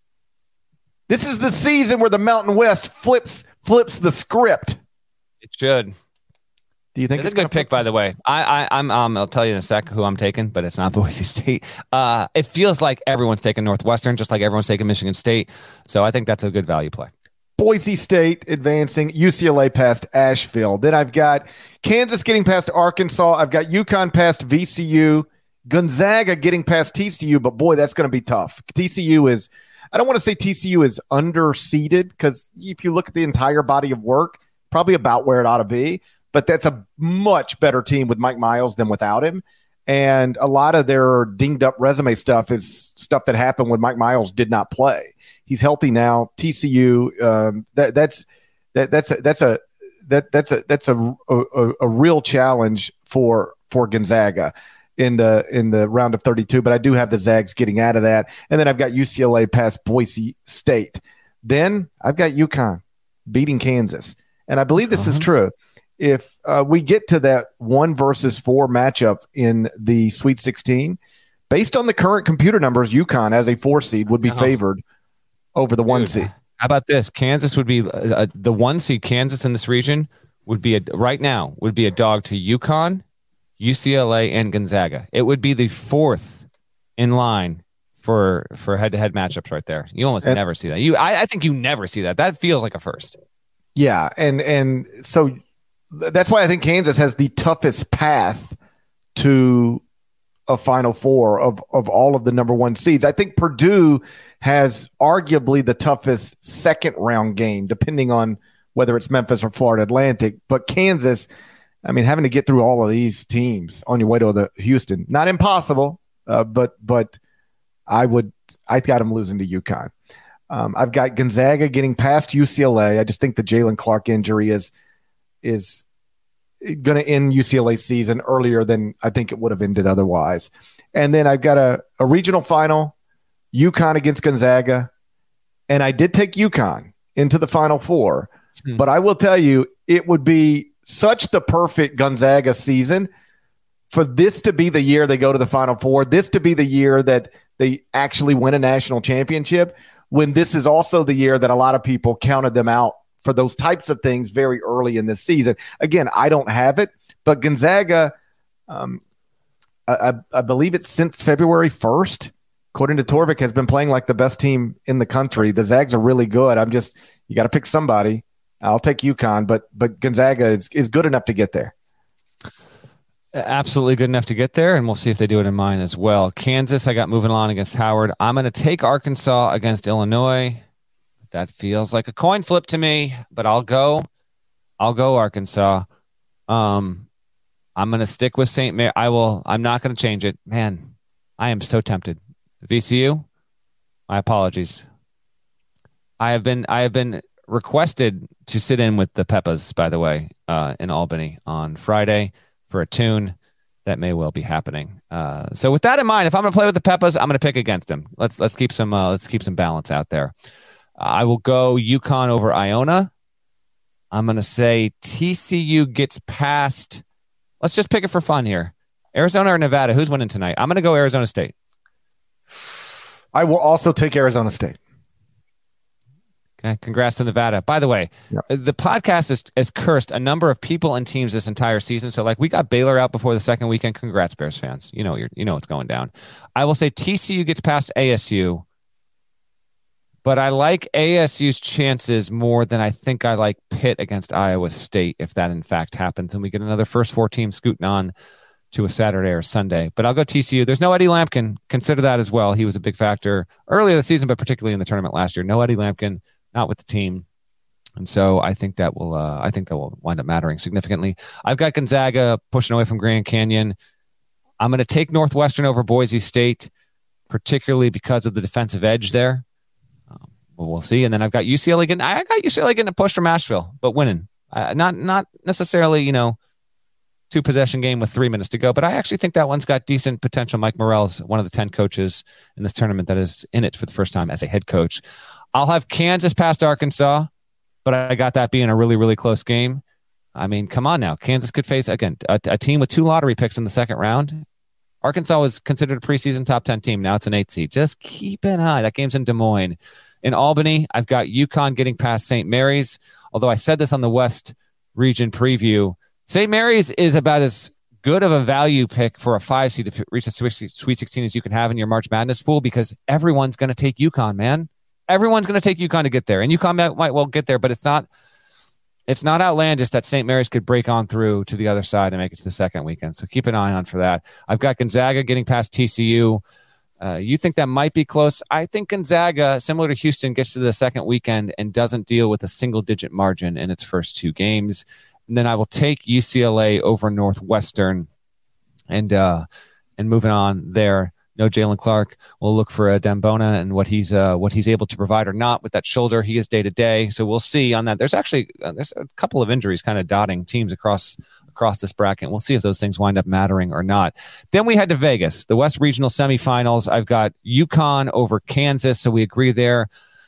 This is the season where the Mountain West flips flips the script. It should. Do you think it's, it's a good pick, by the way? I, I, I'm, um, I'll tell you in a sec who I'm taking, but it's not Boise State. Uh, it feels like everyone's taking Northwestern, just like everyone's taking Michigan State. So I think that's a good value play. Boise State advancing, U C L A past Asheville. Then I've got Kansas getting past Arkansas. I've got UConn past V C U. Gonzaga getting past T C U, but boy, that's going to be tough. T C U is, I don't want to say T C U is underseeded because if you look at the entire body of work, probably about where it ought to be. But that's a much better team with Mike Miles than without him. And a lot of their dinged up resume stuff is stuff that happened when Mike Miles did not play. He's healthy now. T C U, um, that, that's that, that's a, that's a that that's a that's a, a a real challenge for for Gonzaga in the in the round of thirty-two. But I do have the Zags getting out of that, and then I've got U C L A past Boise State. Then I've got UConn beating Kansas, and I believe this uh-huh. is true. If uh, we get to that one versus four matchup in the Sweet sixteen, based on the current computer numbers, UConn as a four seed would be uh-huh. favored over the Dude, one seed. How about this? Kansas would be uh, the one seed. Kansas in this region would be a, right now would be a dog to UConn, U C L A, and Gonzaga. It would be the fourth in line for for head to head matchups right there. You almost and, never see that. You, I, I think you never see that. That feels like a first. Yeah, and and so. That's why I think Kansas has the toughest path to a Final Four of, of all of the number one seeds. I think Purdue has arguably the toughest second round game, depending on whether it's Memphis or Florida Atlantic. But Kansas, I mean, having to get through all of these teams on your way to the Houston, not impossible, uh, but but I would I got them losing to UConn. Um, I've got Gonzaga getting past U C L A. I just think the Jalen Clark injury is. is going to end U C L A's season earlier than I think it would have ended otherwise. And then I've got a, a regional final, UConn against Gonzaga. And I did take UConn into the Final Four. Hmm. But I will tell you, it would be such the perfect Gonzaga season for this to be the year they go to the Final Four, this to be the year that they actually win a national championship, when this is also the year that a lot of people counted them out for those types of things very early in this season. Again, I don't have it, but Gonzaga, um, I, I believe it's since February first, according to Torvik, has been playing like the best team in the country. The Zags are really good. I'm just, you got to pick somebody. I'll take UConn, but but Gonzaga is, is good enough to get there. Absolutely good enough to get there, and we'll see if they do it in mine as well. Kansas, I got moving on against Howard. I'm going to take Arkansas against Illinois. That feels like a coin flip to me, but I'll go. I'll go Arkansas. Um, I'm going to stick with Saint Mary. I will. I'm not going to change it. Man, I am so tempted. V C U, my apologies. I have been I have been requested to sit in with the Peppas, by the way, uh, in Albany on Friday for a tune that may well be happening. Uh, so with that in mind, if I'm going to play with the Peppas, I'm going to pick against them. Let's let's keep some uh, let's keep some balance out there. I will go UConn over Iona. I'm going to say T C U gets past. Let's just pick it for fun here. Arizona or Nevada? Who's winning tonight? I'm going to go Arizona State. I will also take Arizona State. Okay. Congrats to Nevada. By the way, yep. the podcast has, has cursed a number of people and teams this entire season. So like we got Baylor out before the second weekend. Congrats, Bears fans. You know, you're, you know what's going down. I will say T C U gets past A S U. But I like A S U's chances more than I think I like Pitt against Iowa State, if that in fact happens, and we get another first four teams scooting on to a Saturday or Sunday. But I'll go T C U. There's no Eddie Lampkin. Consider that as well. He was a big factor earlier this season, but particularly in the tournament last year. No Eddie Lampkin, not with the team. And so I think that will uh, I think that will wind up mattering significantly. I've got Gonzaga pushing away from Grand Canyon. I'm going to take Northwestern over Boise State, particularly because of the defensive edge there. Well, we'll see. And then I've got U C L A getting, I got U C L A getting a push from Asheville, but winning. Uh, not not necessarily, you know, two possession game with three minutes to go. But I actually think that one's got decent potential. Mike Morrell's one of the ten coaches in this tournament that is in it for the first time as a head coach. I'll have Kansas past Arkansas, but I got that being a really, really close game. I mean, come on now. Kansas could face, again, a, a team with two lottery picks in the second round. Arkansas was considered a preseason top ten team. Now it's an eight seed. Just keep an eye. That game's in Des Moines. In Albany, I've got UConn getting past Saint Mary's. Although I said this on the West region preview, Saint Mary's is about as good of a value pick for a five seed to reach a Sweet sixteen as you can have in your March Madness pool, because everyone's going to take UConn, man. Everyone's going to take UConn to get there. And UConn might, might well get there, but it's not it's not outlandish that Saint Mary's could break on through to the other side and make it to the second weekend. So keep an eye on for that. I've got Gonzaga getting past T C U. Uh, you think that might be close? I think Gonzaga, similar to Houston, gets to the second weekend and doesn't deal with a single-digit margin in its first two games. And then I will take U C L A over Northwestern, and uh, and moving on there. No Jalen Clark. We'll look for a Dembona and what he's uh, what he's able to provide or not with that shoulder. He is day to day, so we'll see on that. There's actually uh, there's a couple of injuries kind of dotting teams across across this bracket. We'll see if those things wind up mattering or not. Then we head to Vegas, the West Regional semifinals. I've got UConn over Kansas, so we agree there.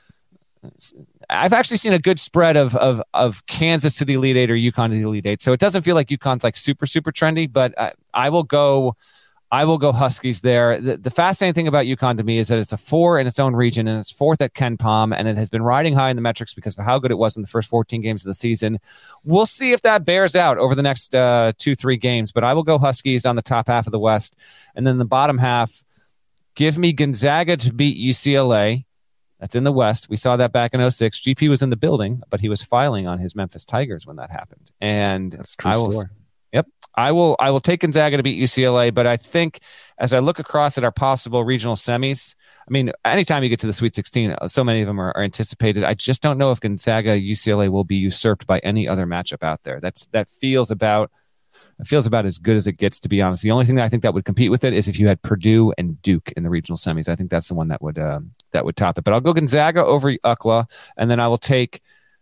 I've actually seen a good spread of of of Kansas to the Elite Eight or UConn to the Elite Eight, so it doesn't feel like UConn's like super super trendy, but I, I will go. I will go Huskies there. The, the fascinating thing about UConn to me is that it's a four in its own region, and it's fourth at Ken Pom, and it has been riding high in the metrics because of how good it was in the first fourteen games of the season. We'll see if that bears out over the next uh, two, three games, but I will go Huskies on the top half of the West. And then the bottom half, give me Gonzaga to beat U C L A. That's in the West. We saw that back in oh six. G P was in the building, but he was filing on his Memphis Tigers when that happened. And that's true I will, story. Yep. I will I will take Gonzaga to beat U C L A, but I think as I look across at our possible regional semis, I mean, anytime you get to the Sweet sixteen, so many of them are, are anticipated. I just don't know if Gonzaga, U C L A will be usurped by any other matchup out there. That's that feels about it feels about as good as it gets, to be honest. The only thing that I think that would compete with it is if you had Purdue and Duke in the regional semis. I think that's the one that would um, that would top it. But I'll go Gonzaga over U C L A, and then I will take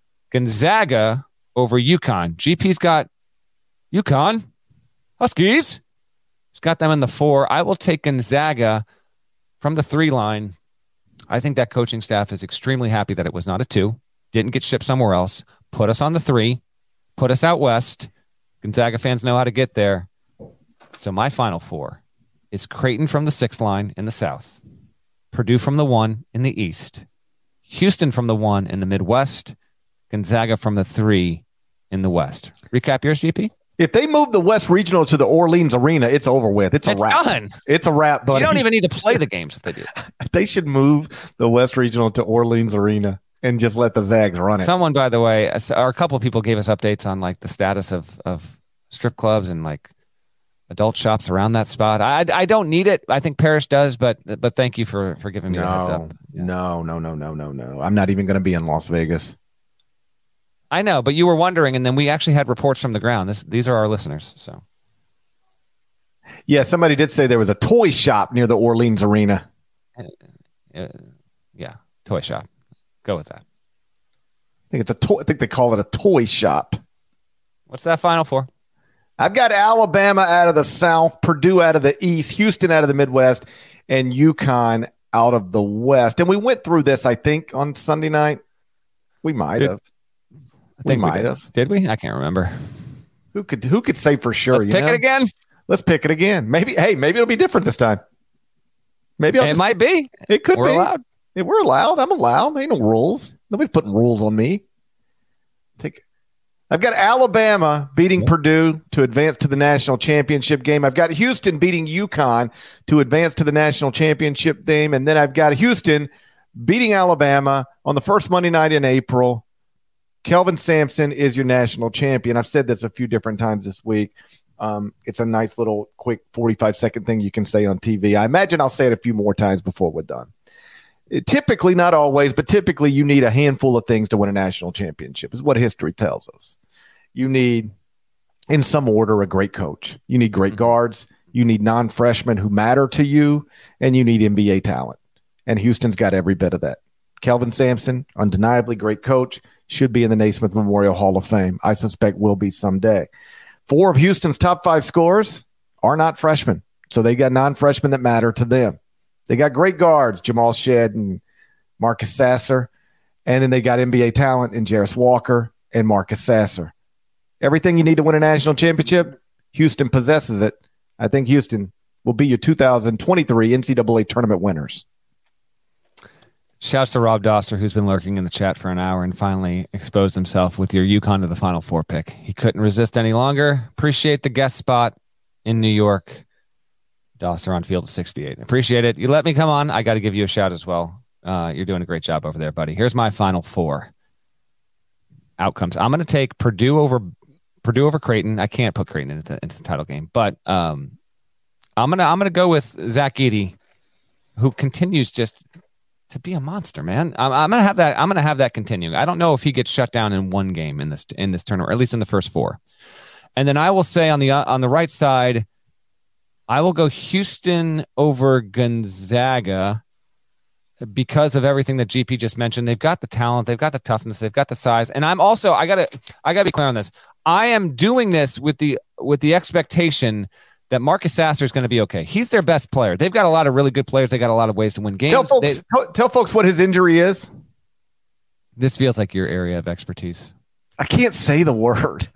Gonzaga over UConn. G P's got UConn. Huskies. He's got them in the four. I will take Gonzaga from the three line. I think that coaching staff is extremely happy that it was not a two, didn't get shipped somewhere else, put us on the three, put us out west. Gonzaga fans know how to get there. So my final four is Creighton from the six line in the south, Purdue from the one in the east, Houston from the one in the Midwest, Gonzaga from the three in the west. Recap yours, G P? If they move the West Regional to the Orleans Arena, it's over with. It's a it's wrap. Done. It's a wrap, buddy. You don't even need to play the games if they do. They should move the West Regional to Orleans Arena and just let the Zags run it. Someone, by the way, or a couple of people gave us updates on like the status of, of strip clubs and like adult shops around that spot. I I don't need it. I think Parrish does, but but thank you for, for giving me no, a heads up. Yeah. No, no, no, no, no, no. I'm not even going to be in Las Vegas. I know, but you were wondering, and then we actually had reports from the ground. This, these are our listeners. So, yeah, somebody did say there was a toy shop near the Orleans Arena. Uh, yeah, toy shop. Go with that. I think it's a toy. I think they call it a toy shop. What's that final for? I've got Alabama out of the South, Purdue out of the East, Houston out of the Midwest, and UConn out of the West. And we went through this, I think, on Sunday night. We might Did, have. I think we we might did. have. Did we? I can't remember. Who could who could say for sure? Let's you pick know? it again. Let's pick it again. Maybe. Hey, maybe it'll be different this time. Maybe I'll it just, might be. It could We're be. allowed. Yeah, we're allowed. I'm allowed. Ain't no rules. Nobody's putting rules on me. Take. I've got Alabama beating yeah. Purdue to advance to the national championship game. I've got Houston beating UConn to advance to the national championship game, and then I've got Houston beating Alabama on the first Monday night in April. Kelvin Sampson is your national champion. I've said this a few different times this week. Um, it's a nice little quick forty-five second thing you can say on T V. I imagine I'll say it a few more times before we're done. It, typically, not always, but typically you need a handful of things to win a national championship is what history tells us. You need, in some order, a great coach. You need great guards. You need non-freshmen who matter to you, and you need N B A talent. And Houston's got every bit of that. Kelvin Sampson, undeniably great coach, should be in the Naismith Memorial Hall of Fame. I suspect will be someday. Four of Houston's top five scorers are not freshmen. So they got non-freshmen that matter to them. They got great guards, Jamal Shedd and Marcus Sasser. And then they got N B A talent in Jarris Walker and Marcus Sasser. Everything you need to win a national championship, Houston possesses it. I think Houston will be your two thousand twenty-three N C double A tournament winners. Shouts to Rob Doster, who's been lurking in the chat for an hour and finally exposed himself with your UConn to the Final Four pick. He couldn't resist any longer. Appreciate the guest spot in New York. Doster on field of sixty-eight. Appreciate it. You let me come on. I got to give you a shout as well. Uh, you're doing a great job over there, buddy. Here's my Final Four outcomes. I'm going to take Purdue over Purdue over Creighton. I can't put Creighton into the, into the title game, but um, I'm gonna I'm gonna go with Zach Edey, who continues just to be a monster, man. I'm, I'm gonna have that. I'm gonna have that continue. I don't know if he gets shut down in one game in this in this tournament, or at least in the first four. And then I will say on the uh, on the right side, I will go Houston over Gonzaga because of everything that G P just mentioned. They've got the talent, they've got the toughness, they've got the size. And I'm also I gotta I gotta be clear on this. I am doing this with the with the expectation that Marcus Sasser is going to be okay. He's their best player. They've got a lot of really good players. They got a lot of ways to win games. Tell folks, they, tell, tell folks what his injury is. This feels like your area of expertise. I can't say the word.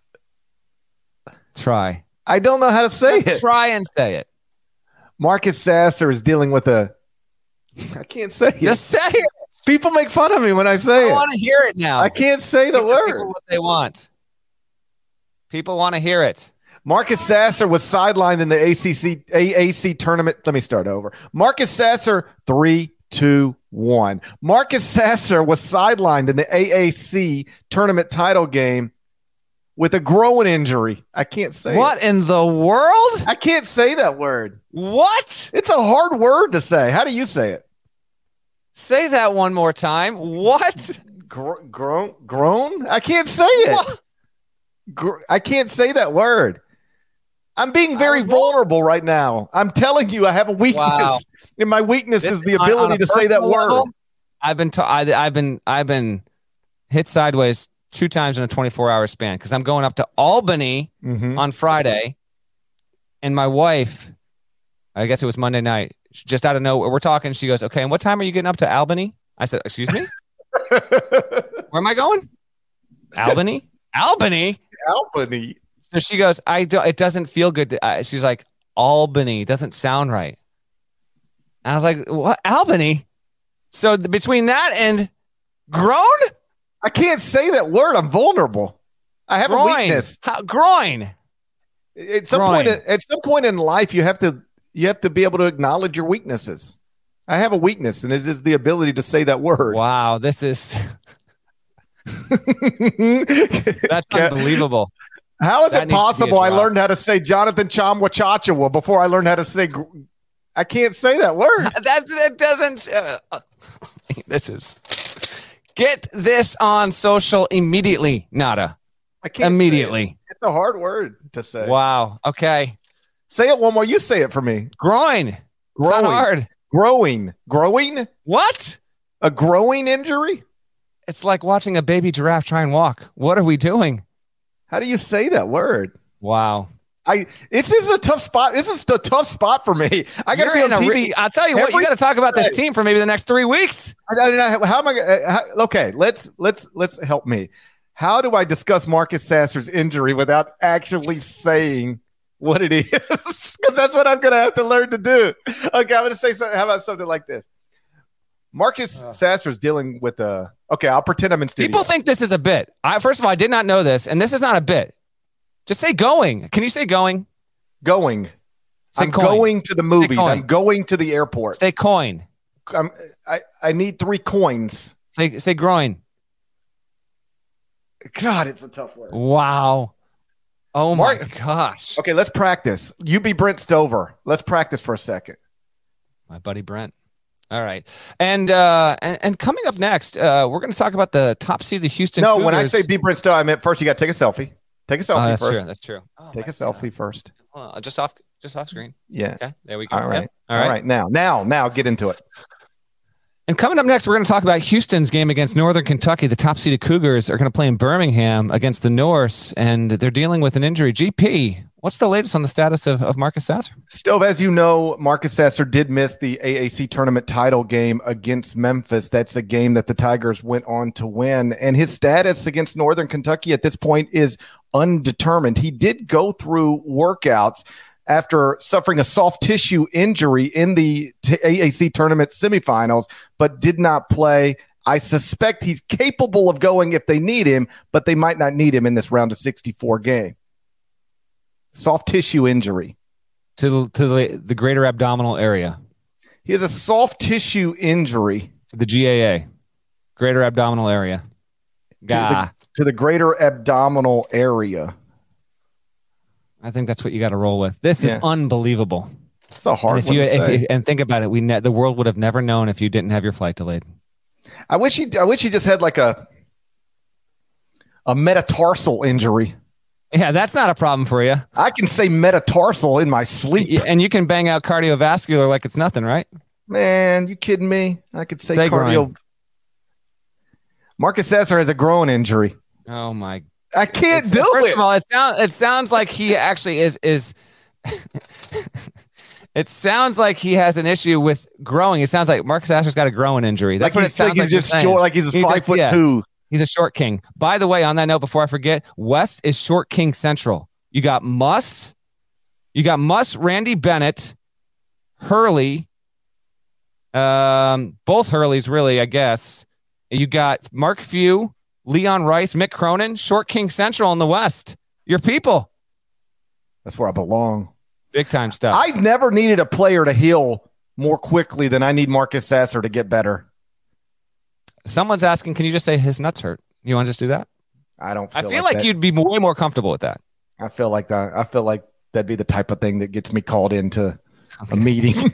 Try. I don't know how to say Just it. Try and say it. Marcus Sasser is dealing with a. I can't say it. Just say it. People make fun of me when I say I it. I want to hear it now. I can't say the Give word. People what they want. People want to hear it. Marcus Sasser was sidelined in the A C C A A C tournament. Let me start over. Marcus Sasser, three, two, one. Marcus Sasser was sidelined in the A A C tournament title game with a groin injury. I can't say what it. in the world? I can't say that word. What? It's a hard word to say. How do you say it? Say that one more time. What? Gro- groan? Groan? I can't say it. What? Gr- I can't say that word. I'm being very vulnerable right now. I'm telling you, I have a weakness, Wow. and my weakness This- is the on- ability on a to say that personal word. level, I've been ta- I, I've been I've been hit sideways two times in a twenty-four hour span because I'm going up to Albany Mhm. on Friday, and my wife, I guess it was Monday night, just out of nowhere, we're talking. She goes, "Okay, and what time are you getting up to Albany?" I said, "Excuse me, where am I going? Albany, Albany, Albany." So she goes, "I do, it doesn't feel good." To, uh, she's like, "Albany doesn't sound right." And I was like, "What, Albany?" So the, between that and groan, I can't say that word. I'm vulnerable. I have groin. a weakness. How, groin. At some Groin. point, at some point in life, you have to you have to be able to acknowledge your weaknesses. I have a weakness, and it is the ability to say that word. Wow, this is that's unbelievable. How is That it needs to be a possible I drop. learned how to say Jonathan Chamwachachawa before I learned how to say gr- I can't say that word. That that doesn't. Uh, this is get this on social immediately, Nada. I can't immediately. say it. It's a hard word to say. Wow. Okay. Say it one more. You say it for me. Groin. It's Growing. not hard. Growing. Growing? What? A growing injury? It's like watching a baby giraffe try and walk. What are we doing? How do you say that word? Wow. I this is a tough spot. This is a tough spot for me. I got to be You're on in a T V. re- I'll tell you what. You every got to talk about this day. team for maybe the next three weeks. I, I, I, how am I? gonna- uh, how- Okay, let's let's let's help me. How do I discuss Marcus Sasser's injury without actually saying what it is? Because that's what I'm going to have to learn to do. Okay, I'm going to say something. How about something like this? Marcus Uh. Sasser's dealing with a. Okay, I'll pretend I'm in studio. People think this is a bit. I first of all, I did not know this, and this is not a bit. Just say going. Can you say going? going. Say I'm coin. going to the movies. coin. I'm going to the airport. Say coin. I'm, I I need three coins. Say say groin. God, it's a tough word. Wow. Oh my Mark- gosh. Okay, let's practice. You be Brent Stover. Let's practice for a second. My buddy Brent. All right. And uh and, and coming up next, uh we're going to talk about the top seed of the Houston No, Cougars. when I say be Brent Stover, I meant first you got to take a selfie. Take a selfie Oh, that's first. true. That's true. Oh, Take a my selfie God. first. Hold on, just off just off screen. Yeah. Okay. There we go. All right. Yep. All right. Now, now, now get into it. And coming up next, we're going to talk about Houston's game against Northern Kentucky. The top-seeded Cougars are going to play in Birmingham against the Norse, and they're dealing with an injury. G P, what's the latest on the status of, of Marcus Sasser? Stove, as you know, Marcus Sasser did miss the A A C tournament title game against Memphis. That's a game that the Tigers went on to win. And his status against Northern Kentucky at this point is undetermined. He did go through workouts after suffering a soft tissue injury in the t- A A C tournament semifinals, but did not play. I suspect he's capable of going if they need him, but they might not need him in this round of sixty-four game. Soft tissue injury. To the, to the, the greater abdominal area. He has a soft tissue injury. To the G A A. Greater abdominal area. Gah. To the, to the greater abdominal area. I think that's what you got to roll with. This yeah. is unbelievable. It's a hard and if one you, to if, say. if, and think about it. We ne- the world would have never known if you didn't have your flight delayed. I wish he. I wish he just had like a a metatarsal injury. Yeah, that's not a problem for you. I can say metatarsal in my sleep, and you can bang out cardiovascular like it's nothing, right? Man, you kidding me? I could say, say cardio. Groin. Marcus Sasser has a groin injury. Oh my! I can't it's, do first it. First of all, it sounds it sounds like he actually is is. It sounds like he has an issue with growing. It sounds like Marcus Sasser's got a growing injury. That's like what it sounds like. He's He's just short, like he's a he five just, foot yeah, two. He's a short king. By the way, on that note, before I forget, West is short king central. You got Muss, you got Muss, Randy Bennett, Hurley, um, both Hurleys really, I guess. You got Mark Few, Leon Rice, Mick Cronin, short king central in the West. Your people. That's where I belong. Big time stuff. I never needed a player to heal more quickly than I need Marcus Sasser to get better. Someone's asking, can you just say his nuts hurt? You want to just do that? I don't. I feel feel like, like that. you'd be way more comfortable with that. I feel like that. I feel like that'd be the type of thing that gets me called into okay. a meeting.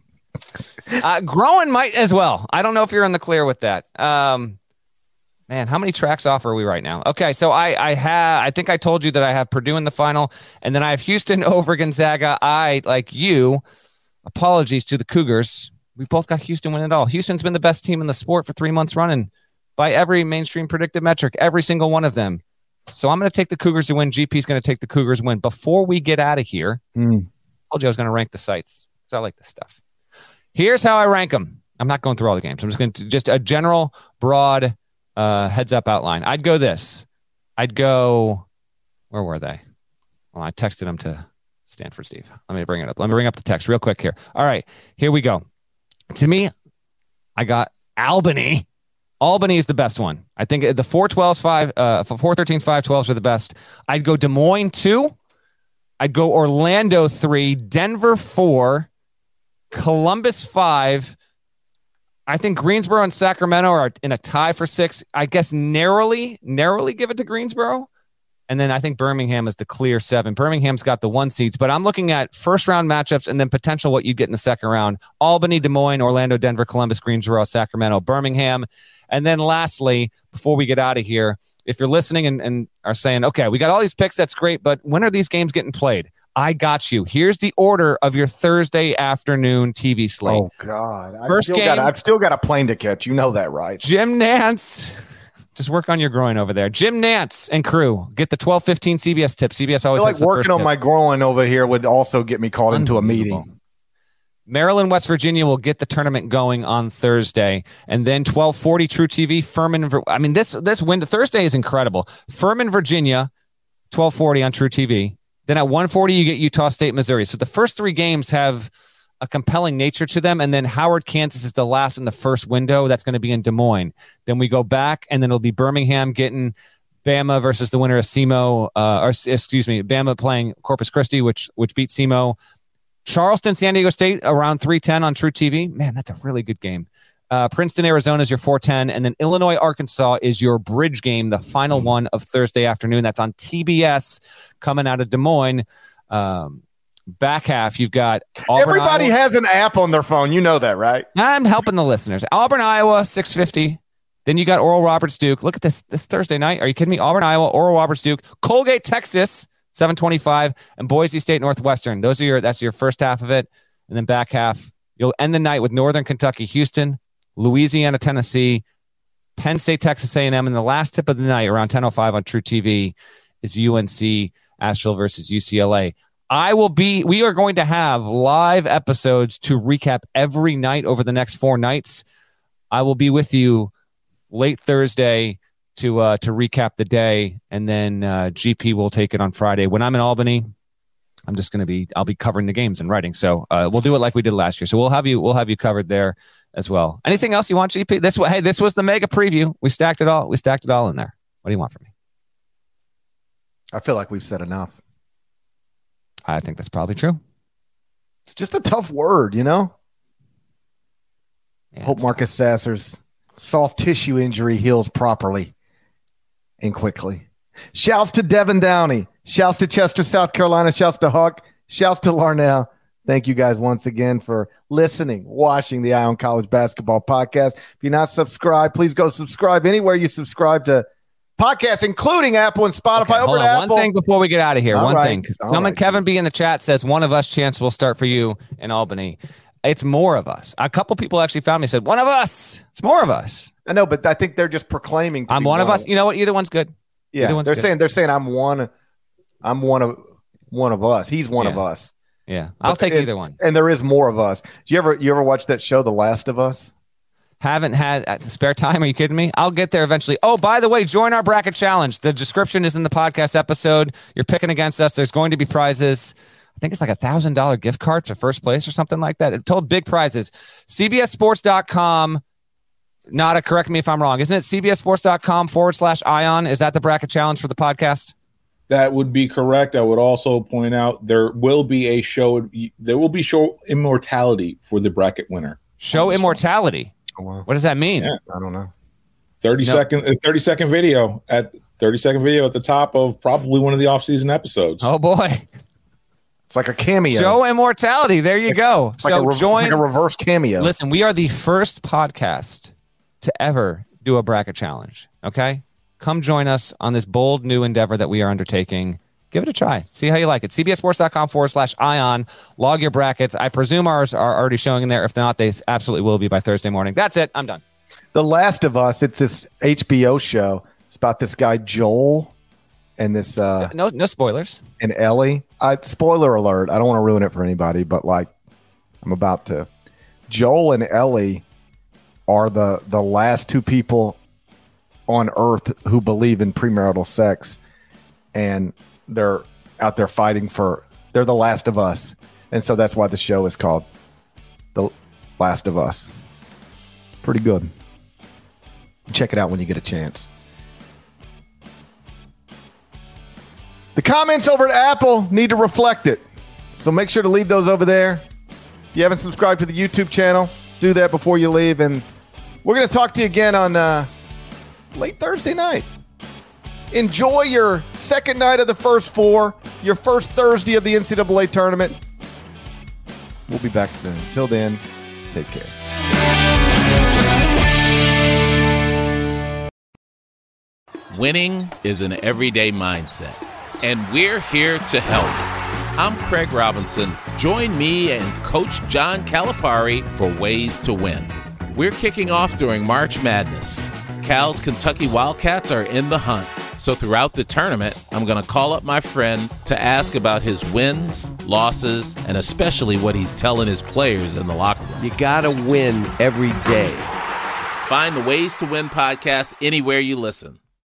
uh, growing might as well. I don't know if you're in the clear with that. Um, man, how many tracks off are we right now? Okay, so I I have. I think I told you that I have Purdue in the final, and then I have Houston over Gonzaga. I, like you, apologies to the Cougars. We both got Houston winning it all. Houston's been the best team in the sport for three months running by every mainstream predictive metric, every single one of them. So I'm going to take the Cougars to win. G P's going to take the Cougars win. Before we get out of here, mm. I told you I was going to rank the sites because I like this stuff. Here's how I rank them. I'm not going through all the games. I'm just going to just a general, broad uh, heads up outline. I'd go this. I'd go, where were they? Well, I texted them to Stanford Steve. Let me bring it up. Let me bring up the text real quick here. All right, here we go. To me, I got Albany. Albany is the best one. I think the four twelves, five, uh, four thirteens, five twelves are the best. I'd go Des Moines two. I'd go Orlando three, Denver four, Columbus five. I think Greensboro and Sacramento are in a tie for six. I guess narrowly, narrowly give it to Greensboro. And then I think Birmingham is the clear seven. Birmingham's got the one seeds, but I'm looking at first round matchups and then potential what you get in the second round. Albany, Des Moines, Orlando, Denver, Columbus, Greensboro, Sacramento, Birmingham. And then lastly, before we get out of here, if you're listening and, and are saying, okay, we got all these picks, that's great, but when are these games getting played? I got you. Here's the order of your Thursday afternoon T V slate. Oh, God. I've First still game. Got, I've still got a plane to catch. You know that, right? Jim Nantz. Just work on your groin over there. Jim Nantz and crew get the twelve fifteen C B S tip. C B S always I feel has like the working first on tip. my groin over here would also get me called into a meeting. Maryland, West Virginia will get the tournament going on Thursday. And then twelve forty True T V, Furman. I mean, this this window, Thursday is incredible. Furman, Virginia, twelve forty on True T V. Then at one forty, you get Utah State, Missouri. So the first three games have a compelling nature to them. And then Howard, Kansas is the last in the first window. That's going to be in Des Moines. Then we go back, and then it'll be Birmingham getting Bama versus the winner of SEMO, uh, or excuse me, Bama playing Corpus Christi, which which beat SEMO. Charleston, San Diego State around three ten on True T V. Man, that's a really good game. Uh, Princeton, Arizona is your four ten, and then Illinois, Arkansas is your bridge game, the final one of Thursday afternoon. That's on T B S coming out of Des Moines. Um, back half, you've got Auburn, Everybody Iowa. has an app on their phone. You know that, right? I'm helping the listeners. Auburn, Iowa, six fifty. Then you got Oral Roberts, Duke. Look at this this Thursday night. Are you kidding me? Auburn, Iowa, Oral Roberts, Duke, Colgate, Texas, seven twenty-five, and Boise State, Northwestern. Those are your that's your first half of it, and then back half, you'll end the night with Northern Kentucky, Houston, Louisiana, Tennessee, Penn State, Texas A and M, and the last tip of the night around ten oh five on True T V is U N C Asheville versus U C L A. I will be, we are going to have live episodes to recap every night over the next four nights. I will be with you late Thursday to uh, to recap the day, and then uh, G P will take it on Friday. When I'm in Albany, I'm just going to be, I'll be covering the games and writing. So uh, we'll do it like we did last year. So we'll have you, we'll have you covered there as well. Anything else you want, G P? This, hey, this was the mega preview. We stacked it all. We stacked it all in there. What do you want from me? I feel like we've said enough. I think that's probably true. It's just a tough word, you know? Yeah, Hope Marcus tough. Sasser's soft tissue injury heals properly and quickly. Shouts to Devin Downey. Shouts to Chester, South Carolina. Shouts to Huck. Shouts to Larnell. Thank you guys once again for listening, watching the Eye on College Basketball podcast. If you're not subscribed, please go subscribe anywhere you subscribe to podcasts, including Apple and Spotify. Okay, Over hold to on. Apple. One thing before we get out of here. All one right. thing. All Someone, right. Kevin B in the chat says, one of us chance will start for you in Albany. It's more of us. A couple people actually found me, said, one of us. It's more of us. I know, but I think they're just proclaiming. To I'm be one of us. You know what? Either one's good. Yeah, one's they're good. saying they're saying I'm one. I'm one of one of us. He's one Yeah. of us. Yeah, I'll But take it- either one. And there is more of us. Do you ever you ever watch that show, The Last of Us? Haven't had at the spare time. Are you kidding me? I'll get there eventually. Oh, by the way, join our bracket challenge. The description is in the podcast episode. You're picking against us. There's going to be prizes. I think it's like a thousand dollar gift card to first place or something like that. It told big prizes. C B S sports dot com. Nada, correct me if I'm wrong. Isn't it C B S sports dot com forward slash Ion? Is that the bracket challenge for the podcast? That would be correct. I would also point out there will be a show. There will be show immortality for the bracket winner. Show immortality. Oh, wow. What does that mean? Yeah. I don't know. thirty No. second, uh, thirty second video at thirty second video at the top of probably one of the off season episodes. Oh boy, It's like a cameo. show immortality. There you go. It's like So a re- join it's like a reverse cameo. Listen, we are the first podcast to ever do a bracket challenge. Okay, come join us on this bold new endeavor that we are undertaking. Give it a try. See how you like it. C B S sports dot com forward slash Ion. Log your brackets. I presume ours are already showing in there. If not, they absolutely will be by Thursday morning. That's it. I'm done. The Last of Us. It's this H B O show. It's about this guy Joel and this uh, No, no spoilers. and Ellie. I spoiler alert. I don't want to ruin it for anybody, but like I'm about to. Joel and Ellie are the the last two people on Earth who believe in premarital sex, and they're out there fighting for. They're the last of us, and so that's why the show is called The Last of Us. Pretty good. Check it out when you get a chance. The comments over at Apple need to reflect it. So make sure to leave those over there. If you haven't subscribed to the YouTube channel, do that before you leave. And we're going to talk to you again on uh, late Thursday night. Enjoy your second night of the first four, your first Thursday of the N C double A tournament. We'll be back soon. Till then, take care. Winning is an everyday mindset, and we're here to help. I'm Craig Robinson. Join me and Coach John Calipari for Ways to Win. We're kicking off during March Madness. Cal's Kentucky Wildcats are in the hunt. So throughout the tournament, I'm going to call up my friend to ask about his wins, losses, and especially what he's telling his players in the locker room. You got to win every day. Find the Ways to Win podcast anywhere you listen.